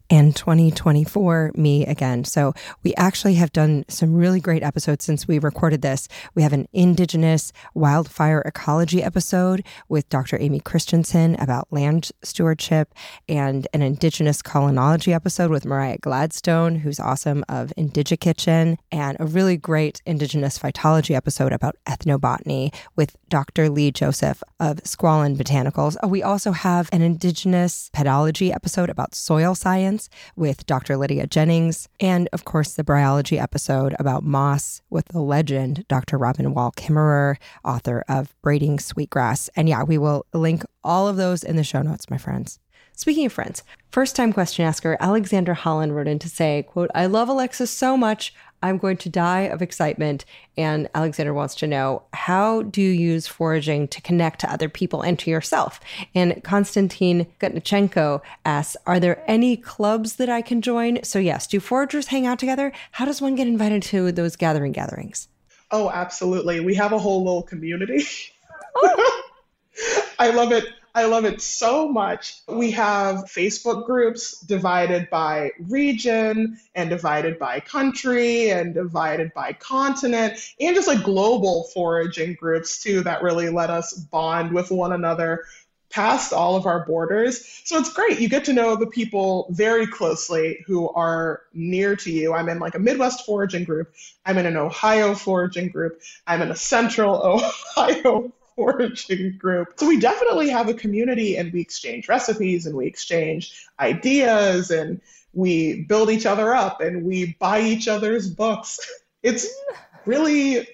And 2024, me again. So we actually have done some really great episodes since we recorded this. We have an Indigenous wildfire ecology episode with Dr. Amy Christensen about land stewardship, and an Indigenous colonology episode with Mariah Gladstone, who's awesome, of Indigikitchen, and a really great Indigenous phytology episode about ethnobotany with Dr. Lee Joseph of Squallen Botanicals. We also have an Indigenous pedology episode about soil science with Dr. Lydia Jennings, and of course the bryology episode about moss with the legend Dr. Robin Wall Kimmerer, author of Braiding Sweetgrass. And yeah, we will link all of those in the show notes, my friends. Speaking of friends, first-time question asker Alexander Holland wrote in to say, quote, "I love Alexis so much, I'm going to die of excitement." And Alexander wants to know, how do you use foraging to connect to other people and to yourself? And Konstantin Gutnichenko asks, are there any clubs that I can join? So yes, do foragers hang out together? How does one get invited to those gatherings? Oh, absolutely. We have a whole little community. Oh. I love it. I love it so much. We have Facebook groups divided by region and divided by country and divided by continent, and just like global foraging groups too that really let us bond with one another past all of our borders. So it's great. You get to know the people very closely who are near to you. I'm in like a Midwest foraging group. I'm in an Ohio foraging group. I'm in a Central Ohio foraging group. So we definitely have a community, and we exchange recipes and we exchange ideas and we build each other up and we buy each other's books. It's really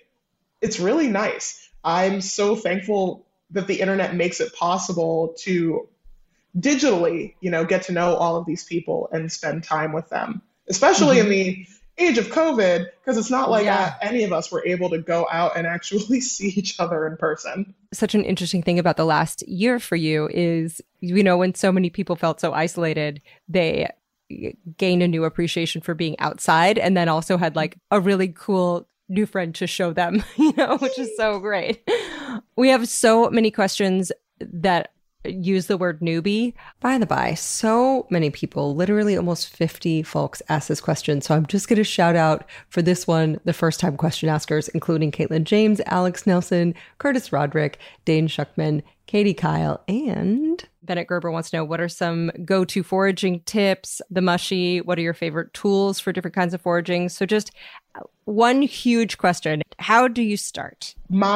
nice. I'm so thankful that the internet makes it possible to digitally, get to know all of these people and spend time with them, especially in the age of COVID, because it's not like any of us were able to go out and actually see each other in person. Such an interesting thing about the last year for you is, when so many people felt so isolated, they gained a new appreciation for being outside, and then also had like a really cool new friend to show them, which is so great. We have so many questions that use the word newbie. By the by, so many people, literally almost 50 folks asked this question. So I'm just going to shout out for this one, the first time question askers, including Caitlin James, Alex Nelson, Curtis Roderick, Dane Shuckman, Katie Kyle, and Bennett Gerber wants to know, what are some go-to foraging tips? The mushy, what are your favorite tools for different kinds of foraging? So just one huge question. How do you start?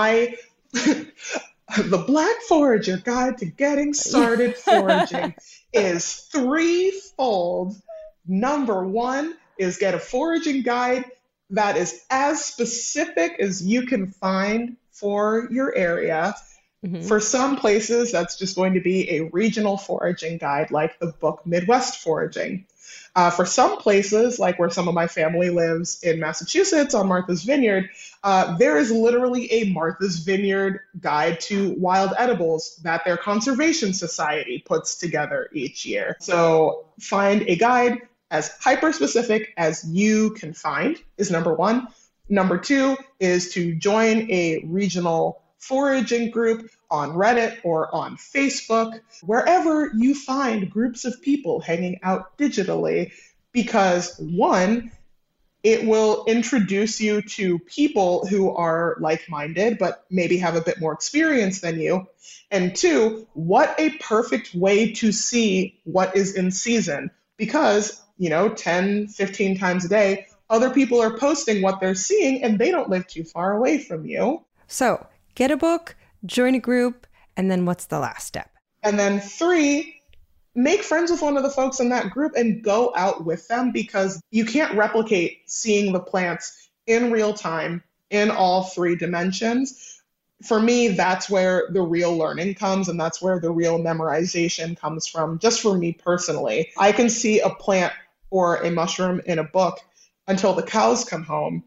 The Black Forager Guide to Getting Started Foraging is threefold. Number one is get a foraging guide that is as specific as you can find for your area. For some places, that's just going to be a regional foraging guide, like the book Midwest Foraging. For some places, like where some of my family lives in Massachusetts on Martha's Vineyard, there is literally a Martha's Vineyard guide to wild edibles that their conservation society puts together each year. So find a guide as hyper-specific as you can find is number one. Number two is to join a regional foraging group on Reddit or on Facebook, wherever you find groups of people hanging out digitally, because one, it will introduce you to people who are like-minded, but maybe have a bit more experience than you. And two, what a perfect way to see what is in season, because, 10, 15 times a day, other people are posting what they're seeing and they don't live too far away from you. So get a book, join a group, and then what's the last step? And then three, make friends with one of the folks in that group and go out with them, because you can't replicate seeing the plants in real time in all three dimensions. For me, that's where the real learning comes, and that's where the real memorization comes from. Just for me personally, I can see a plant or a mushroom in a book until the cows come home,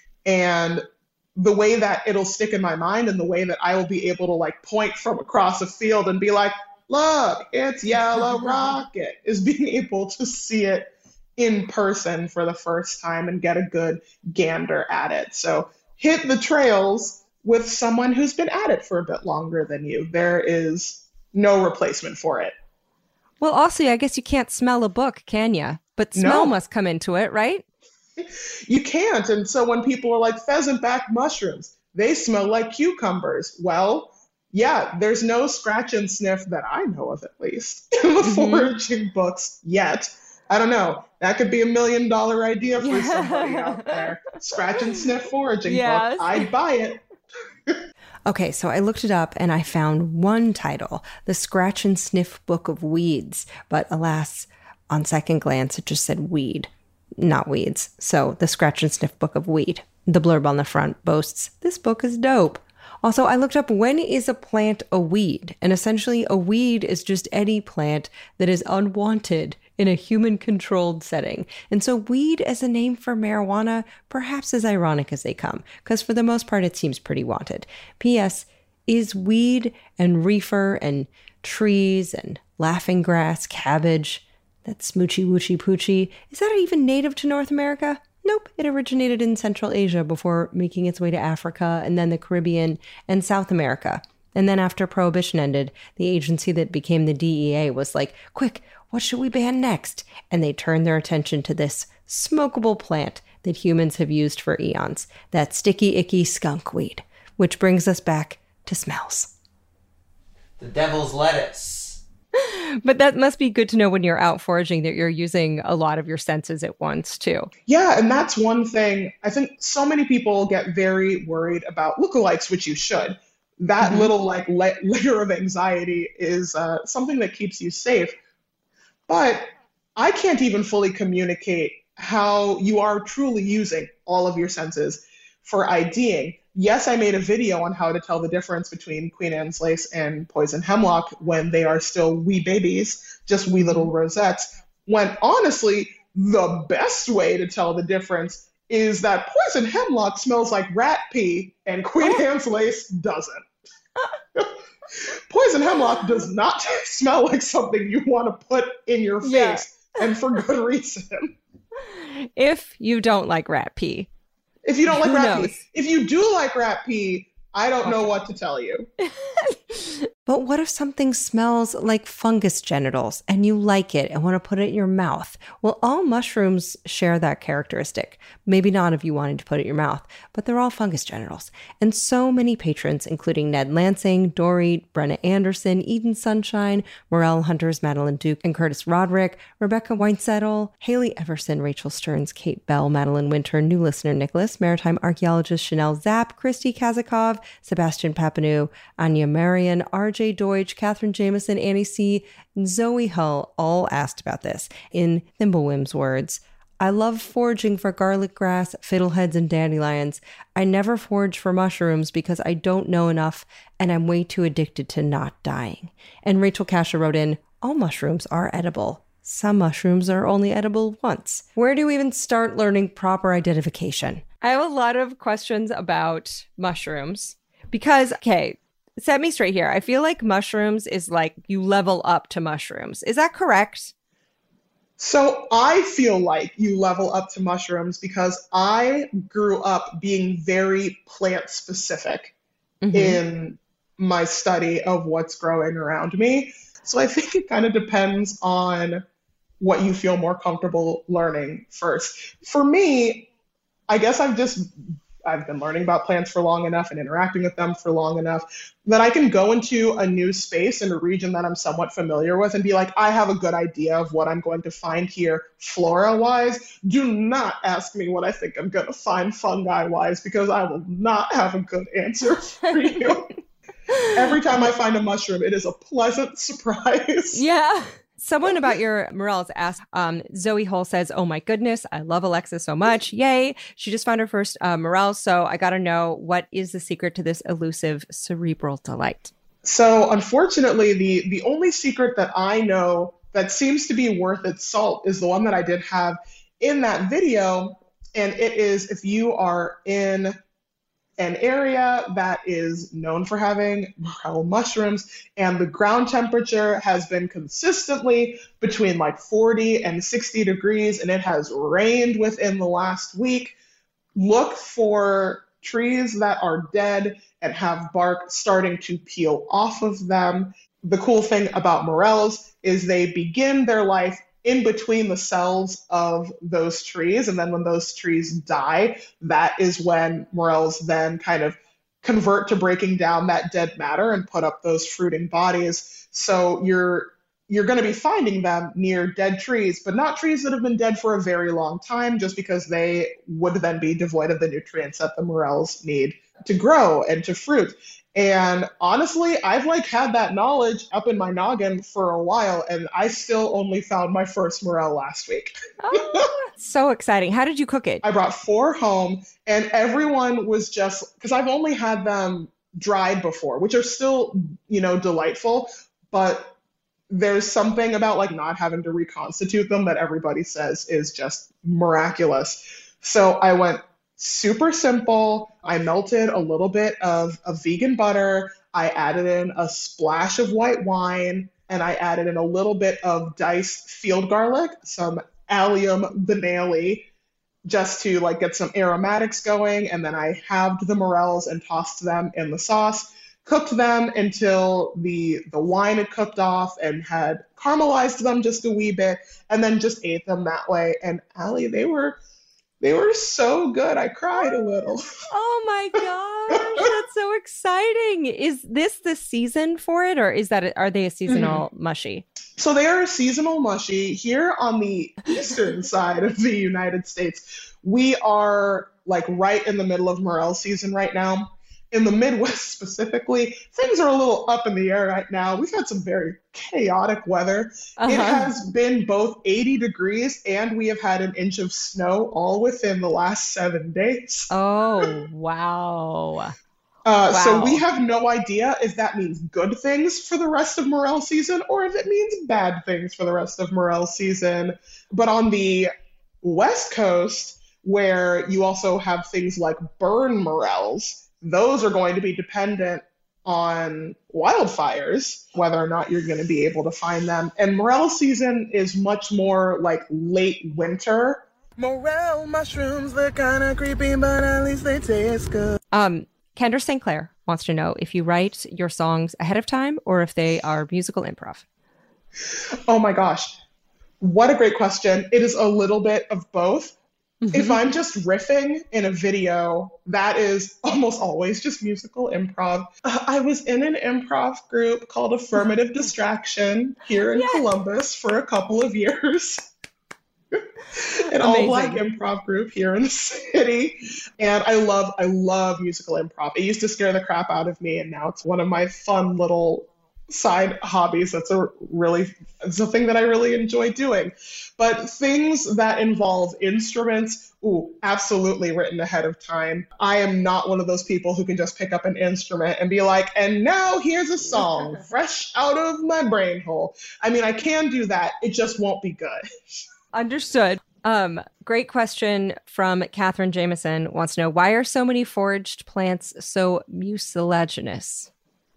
and the way that it'll stick in my mind and the way that I will be able to point from across a field and be like, look, it's Yellow Rocket, is being able to see it in person for the first time and get a good gander at it. So hit the trails with someone who's been at it for a bit longer than you. There is no replacement for it. Well, also, I guess you can't smell a book, can you? But smell must come into it, right? You can't. And so when people are like pheasant back mushrooms, they smell like cucumbers. Well, yeah, there's no scratch and sniff that I know of, at least, in the foraging books yet. I don't know. That could be $1 million idea for somebody out there. Scratch and sniff foraging book. I'd buy it. Okay, so I looked it up and I found one title, The Scratch and Sniff Book of Weeds. But alas, on second glance, it just said weed, not weeds. So The Scratch and Sniff Book of Weed. The blurb on the front boasts, "This book is dope." Also, I looked up, when is a plant a weed? And essentially, a weed is just any plant that is unwanted in a human-controlled setting. And so weed as a name for marijuana, perhaps as ironic as they come, because for the most part, it seems pretty wanted. P.S. Is weed and reefer and trees and laughing grass, cabbage, that smoochy woochy poochie, is that even native to North America? Nope, it originated in Central Asia before making its way to Africa and then the Caribbean and South America. And then after Prohibition ended, the agency that became the DEA was like, quick, what should we ban next? And they turned their attention to this smokable plant that humans have used for eons, that sticky, icky skunk weed, which brings us back to smells. The devil's lettuce. But that must be good to know when you're out foraging that you're using a lot of your senses at once, too. Yeah, and that's one thing. I think so many people get very worried about lookalikes, which you should. That little layer of anxiety is something that keeps you safe. But I can't even fully communicate how you are truly using all of your senses for IDing. Yes, I made a video on how to tell the difference between Queen Anne's lace and poison hemlock when they are still wee babies, just wee little rosettes, when honestly, the best way to tell the difference is that poison hemlock smells like rat pee and Queen Anne's lace doesn't. Poison hemlock does not smell like something you want to put in your face, and for good reason. If you don't like rat pee. If you don't like rat pee. If you do like rat pee, I don't know what to tell you. But what if something smells like fungus genitals and you like it and want to put it in your mouth? Well, all mushrooms share that characteristic. Maybe not if you wanted to put it in your mouth, but they're all fungus genitals. And so many patrons, including Ned Lansing, Dory, Brenna Anderson, Eden Sunshine, Morel Hunters, Madeline Duke, and Curtis Roderick, Rebecca Weinsettle, Haley Everson, Rachel Stearns, Kate Bell, Madeline Winter, new listener Nicholas, maritime archaeologist Chanel Zapp, Christy Kazakov, Sebastian Papineau, Anya Marion, RJ Deutsch, Catherine Jameson, Annie C., and Zoe Hull all asked about this. In Thimblewim's words, I love foraging for garlic grass, fiddleheads, and dandelions. I never forage for mushrooms because I don't know enough and I'm way too addicted to not dying. And Rachel Kasha wrote in, all mushrooms are edible. Some mushrooms are only edible once. Where do we even start learning proper identification? I have a lot of questions about mushrooms because, okay, set me straight here. I feel like mushrooms is like you level up to mushrooms. Is that correct? So I feel like you level up to mushrooms because I grew up being very plant specific in my study of what's growing around me. So I think it kind of depends on what you feel more comfortable learning first. For me, I guess I've been learning about plants for long enough and interacting with them for long enough that I can go into a new space in a region that I'm somewhat familiar with and be like, I have a good idea of what I'm going to find here flora-wise. Do not ask me what I think I'm going to find fungi-wise because I will not have a good answer for you. Every time I find a mushroom, it is a pleasant surprise. Yeah. Someone about your morels asked, Zoe Hull says, oh my goodness, I love Alexa so much. Yay. She just found her first morel. So I got to know, what is the secret to this elusive cerebral delight? So unfortunately, the only secret that I know that seems to be worth its salt is the one that I did have in that video. And it is, if you are in an area that is known for having morel mushrooms and the ground temperature has been consistently between like 40 and 60 degrees and it has rained within the last week, look for trees that are dead and have bark starting to peel off of them. the cool thing about morels is they begin their life in between the cells of those trees. And then when those trees die, that is when morels then kind of convert to breaking down that dead matter and put up those fruiting bodies. So you're going to be finding them near dead trees, but not trees that have been dead for a very long time, just because they would then be devoid of the nutrients that the morels need to grow and to fruit. And honestly, I've had that knowledge up in my noggin for a while, and I still only found my first morel last week. Oh, so exciting. How did you cook it? I brought 4 home, and everyone was just, because I've only had them dried before, which are still, delightful, but there's something about not having to reconstitute them that everybody says is just miraculous. So I went super simple. I melted a little bit of vegan butter. I added in a splash of white wine, and I added in a little bit of diced field garlic, some allium banale, just to get some aromatics going. And then I halved the morels and tossed them in the sauce. Cooked them until the wine had cooked off and had caramelized them just a wee bit, and then just ate them that way. And Allie, they were so good. I cried a little. Oh my gosh, that's so exciting. Is this the season for it, or are they a seasonal mushy? So they are a seasonal mushy. Here on the eastern side of the United States, we are right in the middle of morel season right now. In the Midwest specifically, things are a little up in the air right now. We've had some very chaotic weather. It has been both 80 degrees and we have had an inch of snow all within the last 7 days. Oh, wow. So we have no idea if that means good things for the rest of morel season or if it means bad things for the rest of morel season. But on the West Coast, where you also have things like burn morels, those are going to be dependent on wildfires, whether or not you're going to be able to find them. And morel season is much more late winter. Morel mushrooms, they're kind of creepy, but at least they taste good. Kendra St. Clair wants to know if you write your songs ahead of time or if they are musical improv. Oh my gosh. What a great question. It is a little bit of both. If I'm just riffing in a video, that is almost always just musical improv. I was in an improv group called Affirmative Distraction here in Columbus for a couple of years. An all-black improv group here in the city. And I love musical improv. It used to scare the crap out of me, and now it's one of my fun little side hobbies. It's a thing that I really enjoy doing. But things that involve instruments, absolutely written ahead of time. I am not one of those people who can just pick up an instrument and be like, and now here's a song fresh out of my brain hole. I mean, I can do that. It just won't be good. Understood. Great question from Catherine Jameson. Wants to know, why are so many foraged plants so mucilaginous?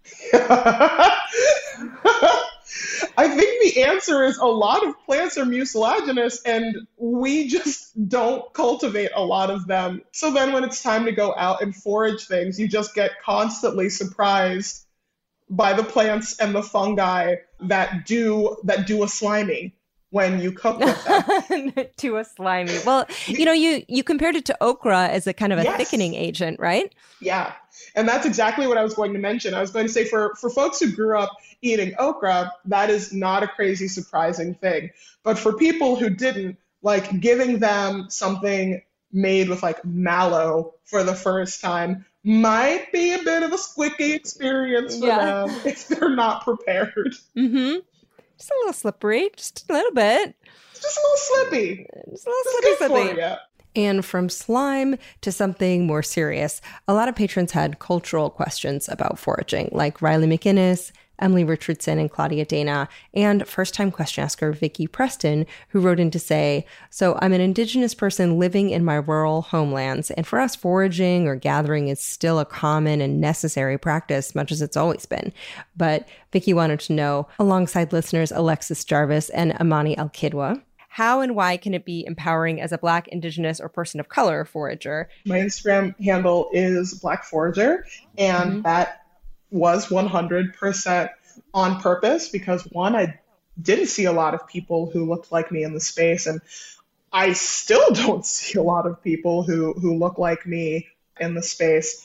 I think the answer is a lot of plants are mucilaginous and we just don't cultivate a lot of them. So then when it's time to go out and forage things, you just get constantly surprised by the plants and the fungi that do a slimy when you cook with them. To a slimy. Well, you compared it to okra as a kind of a thickening agent, right? Yeah. And that's exactly what I was going to mention. I was going to say for folks who grew up eating okra, that is not a crazy surprising thing. But for people who didn't, giving them something made with mallow for the first time might be a bit of a squicky experience for them if they're not prepared. Mm-hmm. Just a little slippery, just a little bit. Just a little slippy. Just a little slippy. And from slime to something more serious, a lot of patrons had cultural questions about foraging, like Riley McInnes, Emily Richardson, and Claudia Dana, and first-time question asker Vicky Preston, who wrote in to say, so I'm an Indigenous person living in my rural homelands, and for us, foraging or gathering is still a common and necessary practice, much as it's always been. But Vicky wanted to know, alongside listeners Alexis Jarvis and Amani Al-Kidwa, how and why can it be empowering as a Black, Indigenous, or person of color forager? My Instagram handle is Black Forager, and that was 100% on purpose because one, I didn't see a lot of people who looked like me in the space, and I still don't see a lot of people who look like me in the space.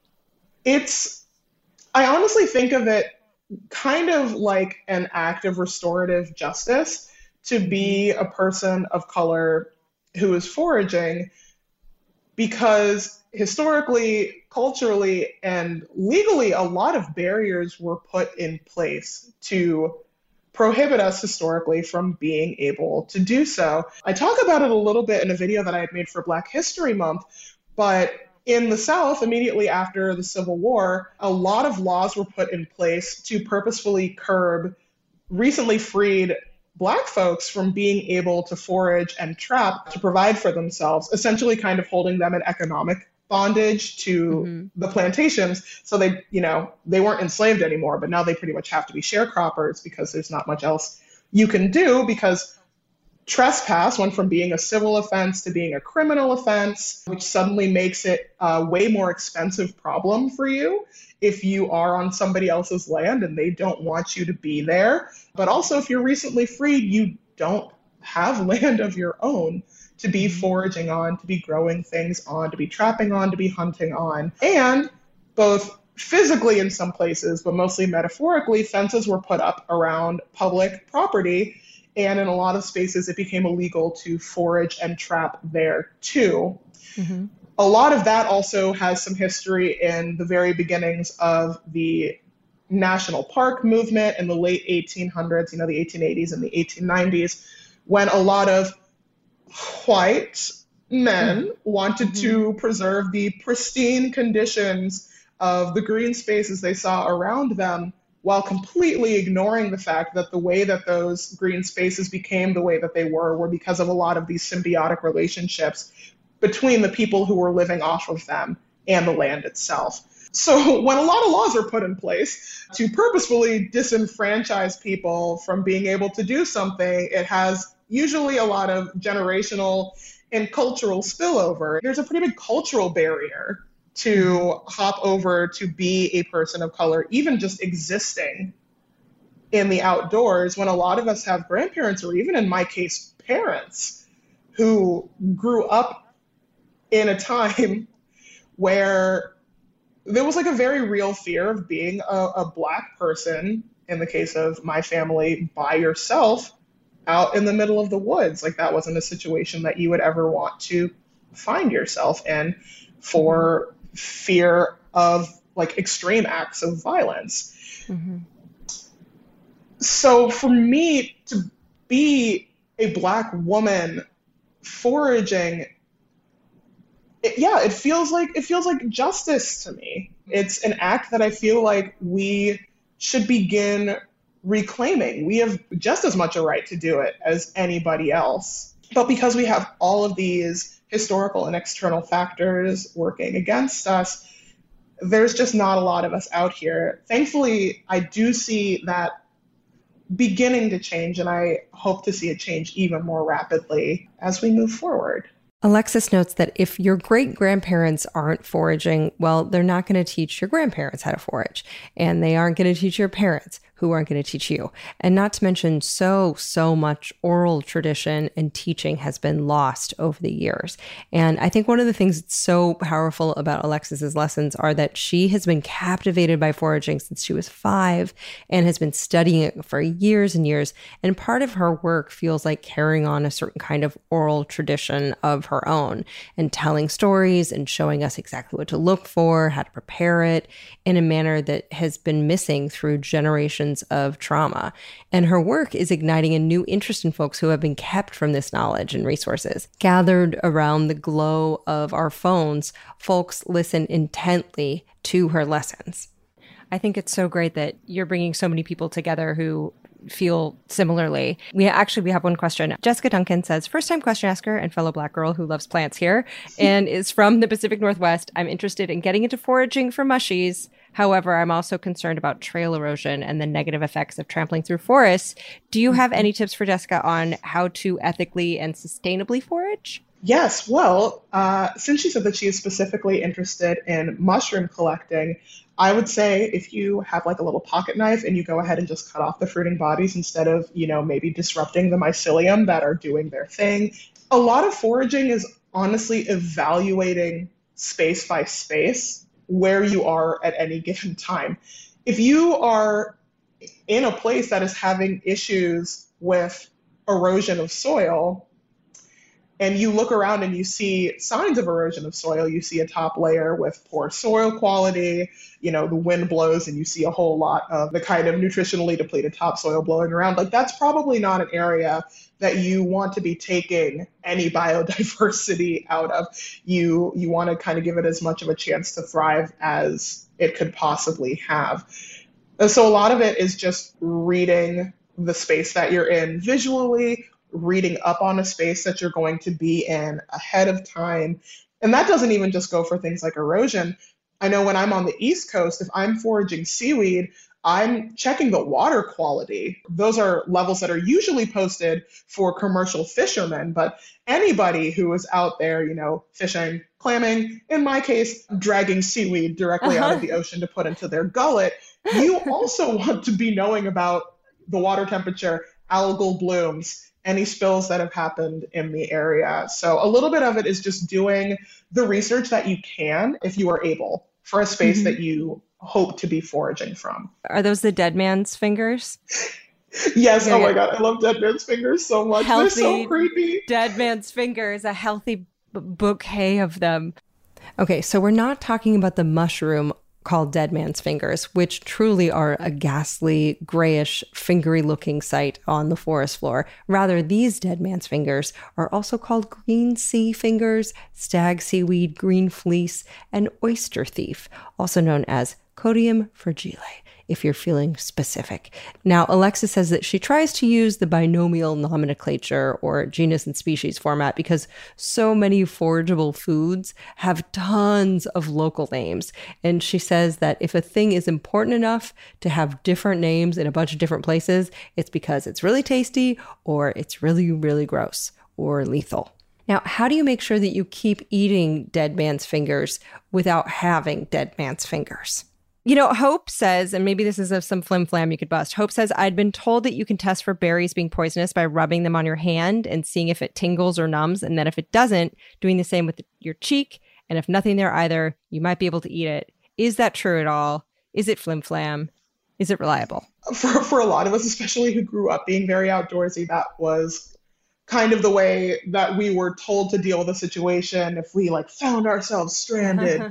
I honestly think of it kind of like an act of restorative justice to be a person of color who is foraging, because historically, culturally, and legally, a lot of barriers were put in place to prohibit us historically from being able to do so. I talk about it a little bit in a video that I had made for Black History Month, but in the South, immediately after the Civil War, a lot of laws were put in place to purposefully curb recently freed Black folks from being able to forage and trap to provide for themselves, essentially kind of holding them in economic bondage to the plantations. So they weren't enslaved anymore, but now they pretty much have to be sharecroppers because there's not much else you can do, because trespass went from being a civil offense to being a criminal offense, which suddenly makes it a way more expensive problem for you if you are on somebody else's land and they don't want you to be there. But also, if you're recently freed, you don't have land of your own to be foraging on, to be growing things on, to be trapping on, to be hunting on. And both physically in some places, but mostly metaphorically, fences were put up around public property. And in a lot of spaces, it became illegal to forage and trap there too. Mm-hmm. A lot of that also has some history in the very beginnings of the national park movement in the late 1800s, the 1880s and the 1890s, when a lot of white men wanted to preserve the pristine conditions of the green spaces they saw around them, while completely ignoring the fact that the way that those green spaces became the way that they were because of a lot of these symbiotic relationships between the people who were living off of them and the land itself. So when a lot of laws are put in place to purposefully disenfranchise people from being able to do something, it has usually a lot of generational and cultural spillover. There's a pretty big cultural barrier to hop over to be a person of color, even just existing in the outdoors, when a lot of us have grandparents, or even in my case, parents, who grew up in a time where there was like a very real fear of being a Black person, in the case of my family, by yourself out in the middle of the woods. Like, that wasn't a situation that you would ever want to find yourself in, for fear of like extreme acts of violence. Mm-hmm. So for me to be a Black woman foraging, it feels like justice to me. It's an act that I feel like we should begin reclaiming. We have just as much a right to do it as anybody else. But because we have all of these historical and external factors working against us, there's just not a lot of us out here. Thankfully, I do see that beginning to change, and I hope to see it change even more rapidly as we move forward. Alexis notes that if your great-grandparents aren't foraging, well, they're not going to teach your grandparents how to forage, and they aren't going to teach your parents, who aren't going to teach you. And not to mention, so much oral tradition and teaching has been lost over the years. And I think one of the things that's so powerful about Alexis's lessons are that she has been captivated by foraging since she was 5 and has been studying it for years and years. And part of her work feels like carrying on a certain kind of oral tradition of her own and telling stories and showing us exactly what to look for, how to prepare it in a manner that has been missing through generations of trauma. And her work is igniting a new interest in folks who have been kept from this knowledge and resources. Gathered around the glow of our phones, folks listen intently to her lessons. I think it's so great that you're bringing so many people together who feel similarly. We have one question. Jessica Duncan says, first-time question asker and fellow Black girl who loves plants here and is from the Pacific Northwest. I'm interested in getting into foraging for mushies. However, I'm also concerned about trail erosion and the negative effects of trampling through forests. Do you have any tips for Jessica on how to ethically and sustainably forage? Yes, well, since she said that she is specifically interested in mushroom collecting, I would say if you have like a little pocket knife and you go ahead and just cut off the fruiting bodies instead of, maybe disrupting the mycelium that are doing their thing. A lot of foraging is honestly evaluating space by space where you are at any given time. If you are in a place that is having issues with erosion of soil, and you look around and you see signs of erosion of soil, you see a top layer with poor soil quality, the wind blows and you see a whole lot of the kind of nutritionally depleted topsoil blowing around. Like that's probably not an area that you want to be taking any biodiversity out of. You want to kind of give it as much of a chance to thrive as it could possibly have. So a lot of it is just reading the space that you're in visually, reading up on a space that you're going to be in ahead of time. And that doesn't even just go for things like erosion. I know when I'm on the East Coast, if I'm foraging seaweed, I'm checking the water quality. Those are levels that are usually posted for commercial fishermen, but anybody who is out there, fishing, clamming, in my case, dragging seaweed directly out of the ocean to put into their gullet, you also want to be knowing about the water temperature, algal blooms, any spills that have happened in the area. So a little bit of it is just doing the research that you can if you are able for a space that you hope to be foraging from. Are those the dead man's fingers? Yes. Oh my God. I love dead man's fingers so much. They're so creepy. Dead man's fingers, a healthy bouquet of them. Okay. So we're not talking about the mushroom called dead man's fingers, which truly are a ghastly, grayish, fingery looking sight on the forest floor. Rather, these dead man's fingers are also called green sea fingers, stag seaweed, green fleece, and oyster thief, also known as Codium fragile, if you're feeling specific. Now, Alexa says that she tries to use the binomial nomenclature or genus and species format because so many forageable foods have tons of local names. And she says that if a thing is important enough to have different names in a bunch of different places, it's because it's really tasty or it's really, really gross or lethal. Now, how do you make sure that you keep eating dead man's fingers without having dead man's fingers? Hope says, and maybe this is some flim flam you could bust. Hope says, I'd been told that you can test for berries being poisonous by rubbing them on your hand and seeing if it tingles or numbs. And then if it doesn't, doing the same with your cheek. And if nothing there either, you might be able to eat it. Is that true at all? Is it flim flam? Is it reliable? For a lot of us, especially who grew up being very outdoorsy, that was kind of the way that we were told to deal with a situation if we found ourselves stranded.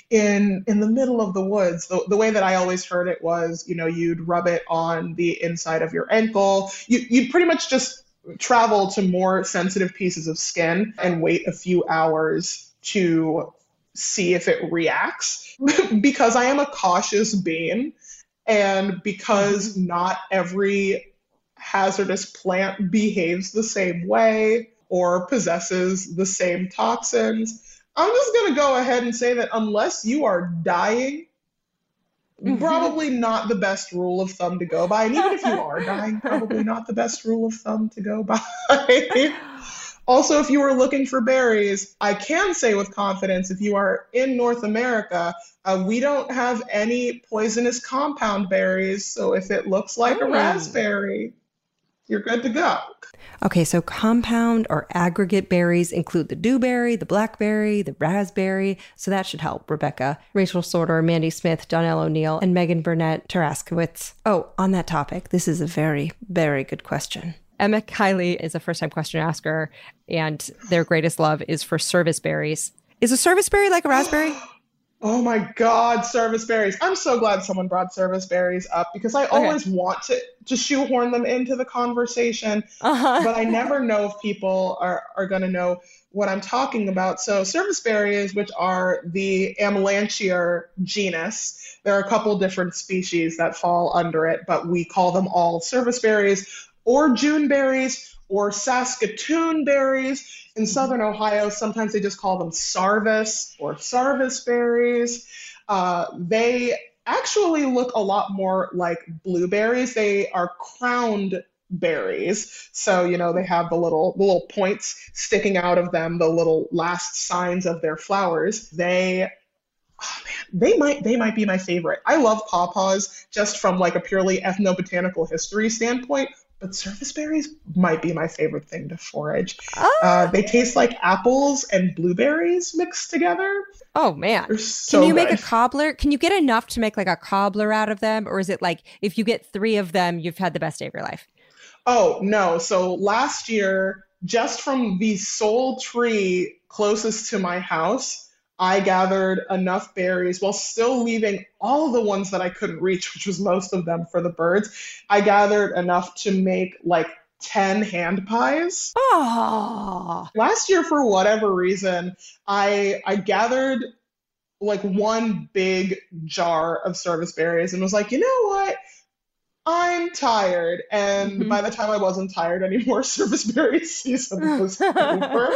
In the middle of the woods. The way that I always heard it was, you'd rub it on the inside of your ankle. You'd pretty much just travel to more sensitive pieces of skin and wait a few hours to see if it reacts. Because I am a cautious being, and because not every hazardous plant behaves the same way or possesses the same toxins, I'm just going to go ahead and say that unless you are dying, probably not the best rule of thumb to go by. And even if you are dying, probably not the best rule of thumb to go by. Also, if you are looking for berries, I can say with confidence, if you are in North America, we don't have any poisonous compound berries. So if it looks like a raspberry, you're good to go. Okay, so compound or aggregate berries include the dewberry, the blackberry, the raspberry, so that should help Rebecca, Rachel Sorter, Mandy Smith, Donnell O'Neill, and Megan Burnett Taraskowitz. Oh, on that topic, this is a very, very good question. Emma Kiley is a first-time question asker, and their greatest love is for service berries. Is a service berry like a raspberry? Oh my God, service berries. I'm so glad someone brought service berries up because I always want to shoehorn them into the conversation, but I never know if people are going to know what I'm talking about. So service berries, which are the Amelanchier genus, there are a couple different species that fall under it, but we call them all service berries or June berries or Saskatoon berries. In Southern Ohio, sometimes they just call them Sarvis or Sarvis berries. They actually look a lot more like blueberries. They are crowned berries. So, they have the little points sticking out of them, the little last signs of their flowers. Oh man, they might be my favorite. I love pawpaws just from like a purely ethnobotanical history standpoint, but service berries might be my favorite thing to forage. They taste like apples and blueberries mixed together. Oh man. They're so Can you good. make a cobbler? Can you get enough to make like a cobbler out of them? Or is it like if you get 3 of them, you've had the best day of your life? Oh, no. So last year, just from the sole tree closest to my house, I gathered enough berries while still leaving all of the ones that I couldn't reach, which was most of them for the birds. I gathered enough to make like 10 hand pies. Oh. Last year, for whatever reason, I gathered like one big jar of service berries and was like, you know what? I'm tired. And by the time I wasn't tired anymore, service berry season was over.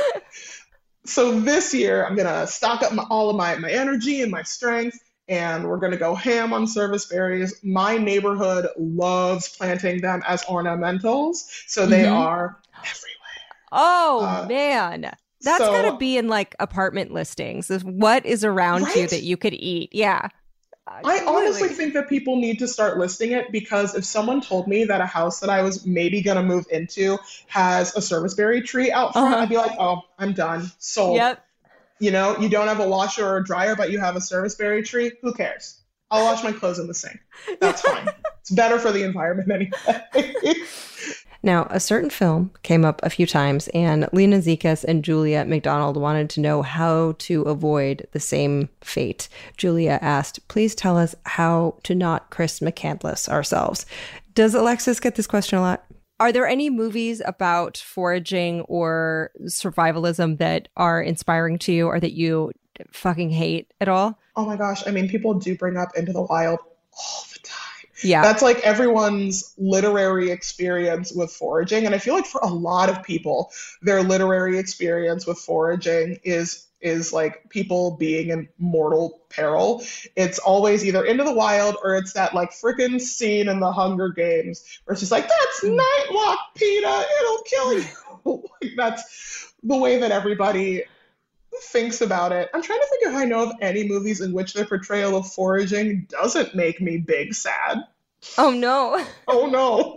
So this year, I'm going to stock up all of my energy and my strength, and we're going to go ham on service berries. My neighborhood loves planting them as ornamentals, so they are everywhere. Oh, man. That's got to be in like apartment listings. What is around you that you could eat? Yeah. I honestly think that people need to start listing it, because if someone told me that a house that I was maybe going to move into has a service berry tree out front, I'd be like, oh, I'm done. Sold. Yep. You don't have a washer or a dryer, but you have a service berry tree. Who cares? I'll wash my clothes in the sink. That's fine. It's better for the environment anyway. Now, a certain film came up a few times, and Lena Zekas and Julia McDonald wanted to know how to avoid the same fate. Julia asked, please tell us how to not Chris McCandless ourselves. Does Alexis get this question a lot? Are there any movies about foraging or survivalism that are inspiring to you or that you fucking hate at all? Oh my gosh. I mean, people do bring up Into the Wild all the time. Yeah. That's like everyone's literary experience with foraging. And I feel like for a lot of people, their literary experience with foraging is like people being in mortal peril. It's always either Into the Wild or it's that like freaking scene in the Hunger Games where it's just like, that's Nightwalk, PETA, it'll kill you. Like, that's the way that everybody thinks about it. I'm trying to think if I know of any movies in which their portrayal of foraging doesn't make me big sad. Oh no. Oh no.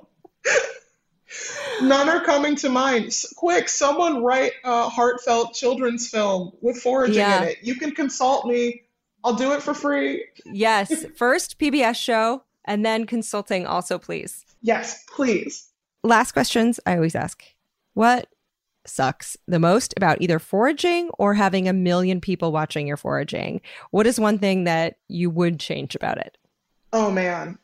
None are coming to mind. Quick, someone write a heartfelt children's film with foraging in it. You can consult me. I'll do it for free. Yes. First PBS show and then consulting also, please. Yes, please. Last questions I always ask. What sucks the most about either foraging or having a million people watching your foraging? What is one thing that you would change about it? Oh, man.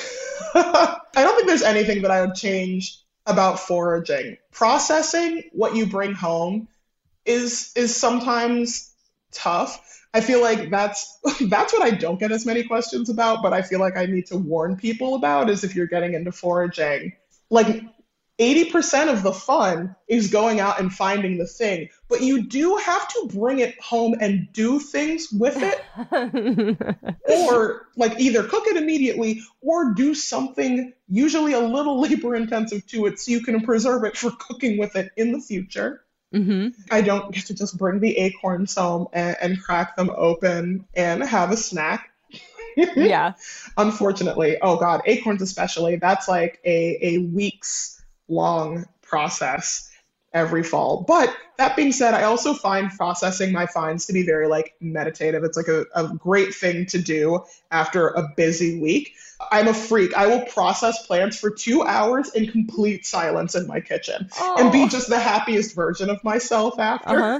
I don't think there's anything that I would change about foraging. Processing what you bring home is sometimes tough. I feel like that's what I don't get as many questions about, but I feel like I need to warn people about is if you're getting into foraging. Like 80% of the fun is going out and finding the thing, but you do have to bring it home and do things with it, or like either cook it immediately or do something usually a little labor intensive to it so you can preserve it for cooking with it in the future. Mm-hmm. I don't get to just bring the acorns home and crack them open and have a snack. Yeah. Unfortunately. Oh God, acorns especially. That's like a week's long process every fall. But that being said, I also find processing my finds to be very like meditative. It's like a great thing to do after a busy week. I'm a freak. I will process plants for 2 hours in complete silence in my kitchen and be just the happiest version of myself after.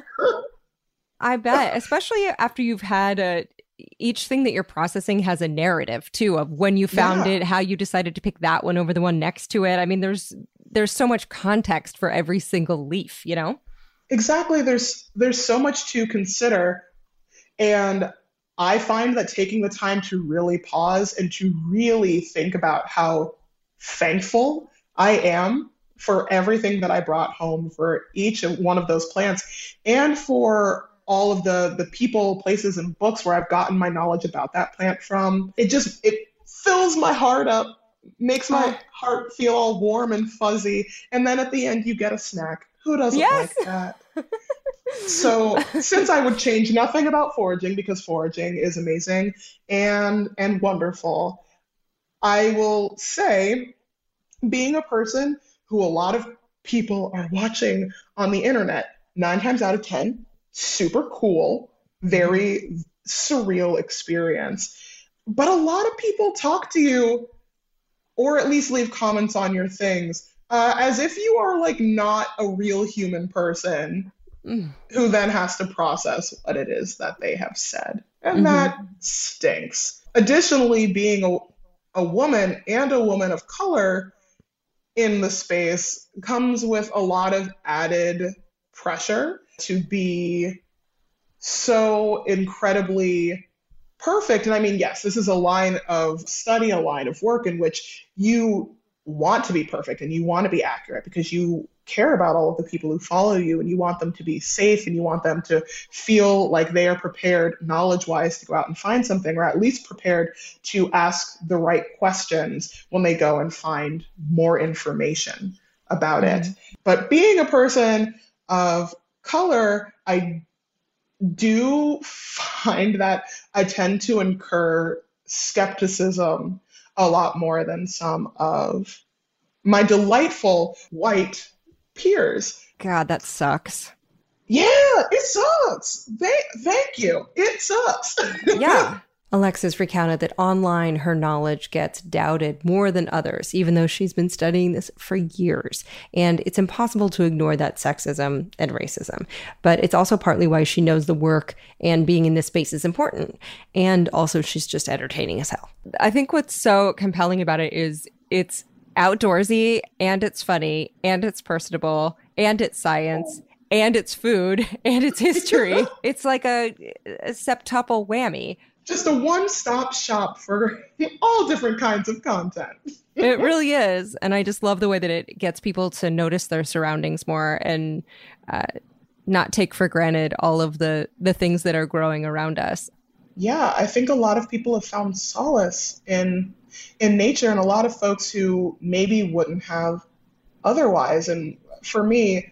I bet, especially after you've had each thing that you're processing has a narrative too of when you found it, how you decided to pick that one over the one next to it. I mean, there's so much context for every single leaf, you know? Exactly. There's so much to consider. And I find that taking the time to really pause and to really think about how thankful I am for everything that I brought home for each one of those plants and for all of the people, places, and books where I've gotten my knowledge about that plant from. It fills my heart up makes my heart feel all warm and fuzzy. And then at the end, you get a snack. Who doesn't like that? So since I would change nothing about foraging because foraging is amazing and wonderful, I will say being a person who a lot of people are watching on the internet, 9 times out of 10, super cool, very surreal experience. But a lot of people talk to you or at least leave comments on your things as if you are like not a real human person who then has to process what it is that they have said. And that stinks. Additionally, being a woman and a woman of color in the space comes with a lot of added pressure to be so incredibly perfect. And I mean, yes, this is a line of study, a line of work in which you want to be perfect and you want to be accurate because you care about all of the people who follow you and you want them to be safe and you want them to feel like they are prepared knowledge-wise to go out and find something, or at least prepared to ask the right questions when they go and find more information about it. But being a person of color, I do find that I tend to incur skepticism a lot more than some of my delightful white peers. God, that sucks. Yeah, it sucks. Thank you. It sucks. Yeah. Alexis recounted that online her knowledge gets doubted more than others, even though she's been studying this for years. And it's impossible to ignore that sexism and racism. But it's also partly why she knows the work and being in this space is important. And also she's just entertaining as hell. I think what's so compelling about it is it's outdoorsy and it's funny and it's personable and it's science and it's food and it's history. It's like a septuple whammy. Just a one-stop shop for all different kinds of content. It really is. And I just love the way that it gets people to notice their surroundings more and not take for granted all of the things that are growing around us. Yeah, I think a lot of people have found solace in nature, and a lot of folks who maybe wouldn't have otherwise. And for me,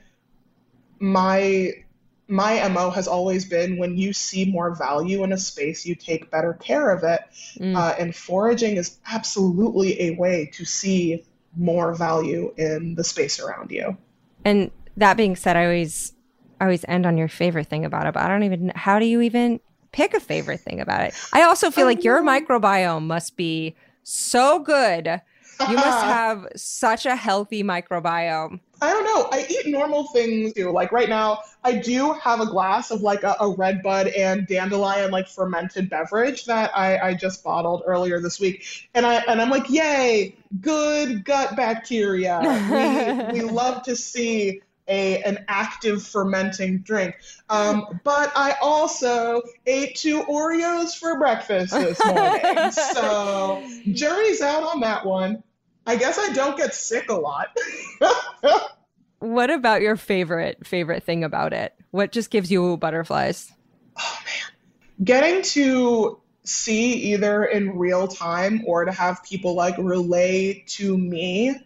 my MO has always been when you see more value in a space, you take better care of it. And foraging is absolutely a way to see more value in the space around you. And that being said, I always end on your favorite thing about it, but I don't even, how do you even pick a favorite thing about it? I also feel like your microbiome must be so good. You must have such a healthy microbiome. I don't know. I eat normal things too. Like right now, I do have a glass of like a Red Bud and dandelion like fermented beverage that I just bottled earlier this week. And I'm like, yay, good gut bacteria. We love to see an active fermenting drink. But I also ate 2 Oreos for breakfast this morning. So jury's out on that one. I guess I don't get sick a lot. What about your favorite thing about it? What just gives you butterflies? Oh, man. Getting to see either in real time or to have people like relay to me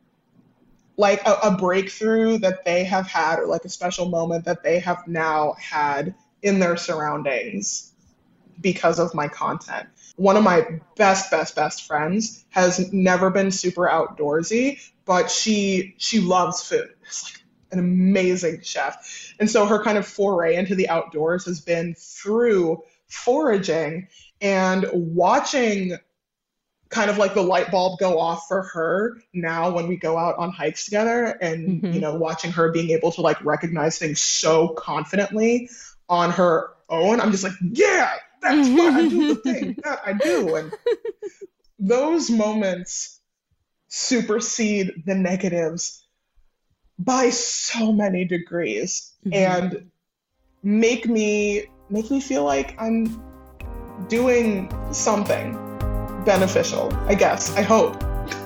like a breakthrough that they have had or like a special moment that they have now had in their surroundings because of my content. One of my best friends has never been super outdoorsy, but she loves food. It's like an amazing chef. And so her kind of foray into the outdoors has been through foraging and watching kind of like the light bulb go off for her now when we go out on hikes together and, you know, watching her being able to like recognize things so confidently on her own. I'm just like, yeah, that's what I do, the thing that I do. And those moments supersede the negatives by so many degrees and make me feel like I'm doing something beneficial, I guess. I hope.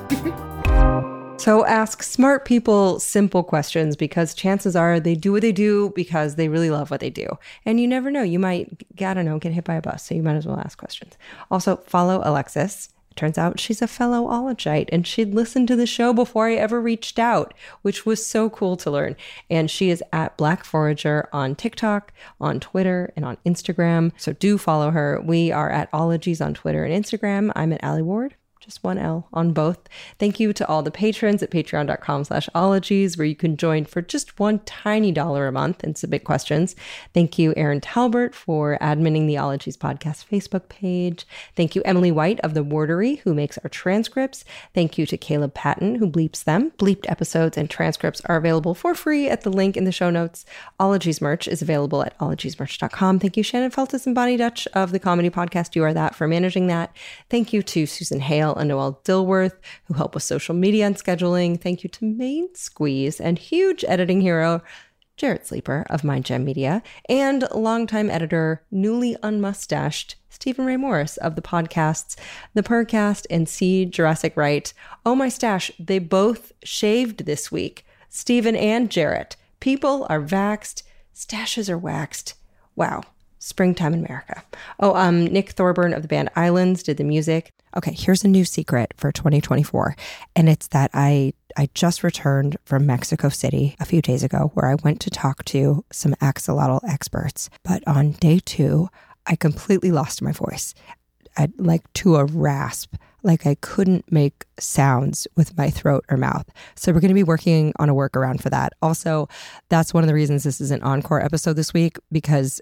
So ask smart people simple questions because chances are they do what they do because they really love what they do. And you never know. You might, I don't know, get hit by a bus. So you might as well ask questions. Also, follow Alexis Turns out she's a fellow ologite, and she'd listened to the show before I ever reached out, which was so cool to learn. And she is at Black Forager on TikTok, on Twitter, and on Instagram. So do follow her. We are at Ologies on Twitter and Instagram. I'm at Allie Ward. Just one L on both. Thank you to all the patrons at patreon.com/ologies, where you can join for just one tiny $1 a month and submit questions. Thank you, Aaron Talbert, for adminning the Ologies podcast Facebook page. Thank you, Emily White of The Wordery, who makes our transcripts. Thank you to Caleb Patton, who bleeps them. Bleeped episodes and transcripts are available for free at the link in the show notes. Ologies merch is available at ologiesmerch.com. Thank you, Shannon Feltus and Bonnie Dutch of the Comedy Podcast You Are That for managing that. Thank you to Susan Hale and Noelle Dilworth, who help with social media and scheduling. Thank you to Main Squeeze and huge editing hero, Jarrett Sleeper of Mind Jam Media, and longtime editor, newly unmustached, Stephen Ray Morris of the podcasts The Purrcast and See Jurassic Right. Oh my stash, they both shaved this week. Stephen and Jarrett. People are vaxxed. Stashes are waxed. Wow. Springtime in America. Oh, Nick Thorburn of the band Islands did the music. Okay, here's a new secret for 2024, and it's that I just returned from Mexico City a few days ago, where I went to talk to some axolotl experts. But on day 2, I completely lost my voice, to a rasp. Like I couldn't make sounds with my throat or mouth. So we're going to be working on a workaround for that. Also, that's one of the reasons this is an encore episode this week, because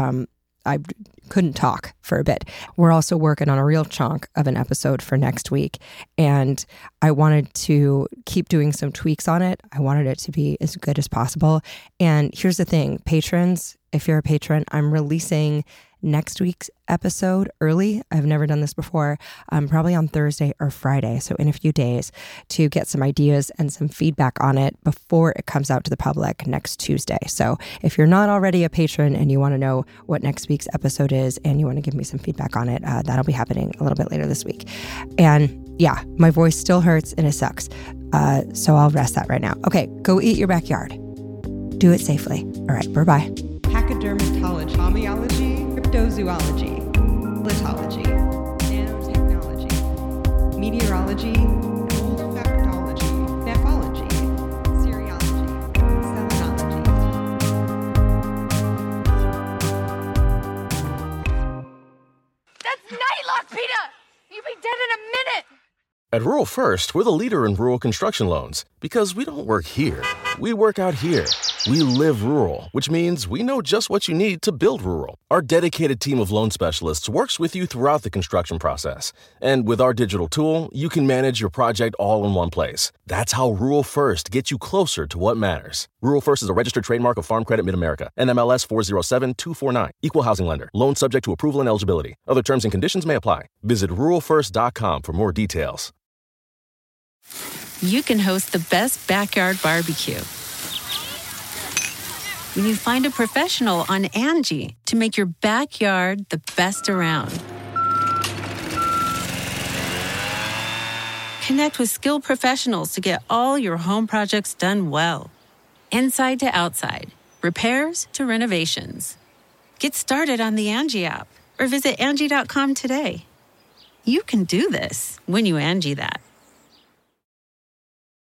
I couldn't talk for a bit. We're also working on a real chunk of an episode for next week. And I wanted to keep doing some tweaks on it. I wanted it to be as good as possible. And here's the thing, patrons, if you're a patron, I'm releasing next week's episode early. I've never done this before, probably on Thursday or Friday, so in a few days, to get some ideas and some feedback on it before it comes out to the public next Tuesday. So if you're not already a patron and you want to know what next week's episode is and you want to give me some feedback on it, that'll be happening a little bit later this week. And yeah, my voice still hurts and it sucks. So I'll rest that right now. Okay, go eat your backyard. Do it safely. All right, bye-bye. Pachydermatology, homeology, cryptozoology, litology, nanotechnology, meteorology, olfactology, nephology, serology, selenology. That's Nightlock, Peter! You'll be dead in a minute! At Rural First, we're the leader in rural construction loans because we don't work here. We work out here. We live rural, which means we know just what you need to build rural. Our dedicated team of loan specialists works with you throughout the construction process. And with our digital tool, you can manage your project all in one place. That's how Rural First gets you closer to what matters. Rural First is a registered trademark of Farm Credit Mid-America, NMLS 407249. Equal housing lender. Loan subject to approval and eligibility. Other terms and conditions may apply. Visit ruralfirst.com for more details. You can host the best backyard barbecue when you find a professional on Angie to make your backyard the best around. Connect with skilled professionals to get all your home projects done well. Inside to outside, repairs to renovations. Get started on the Angie app or visit Angie.com today. You can do this when you Angie that.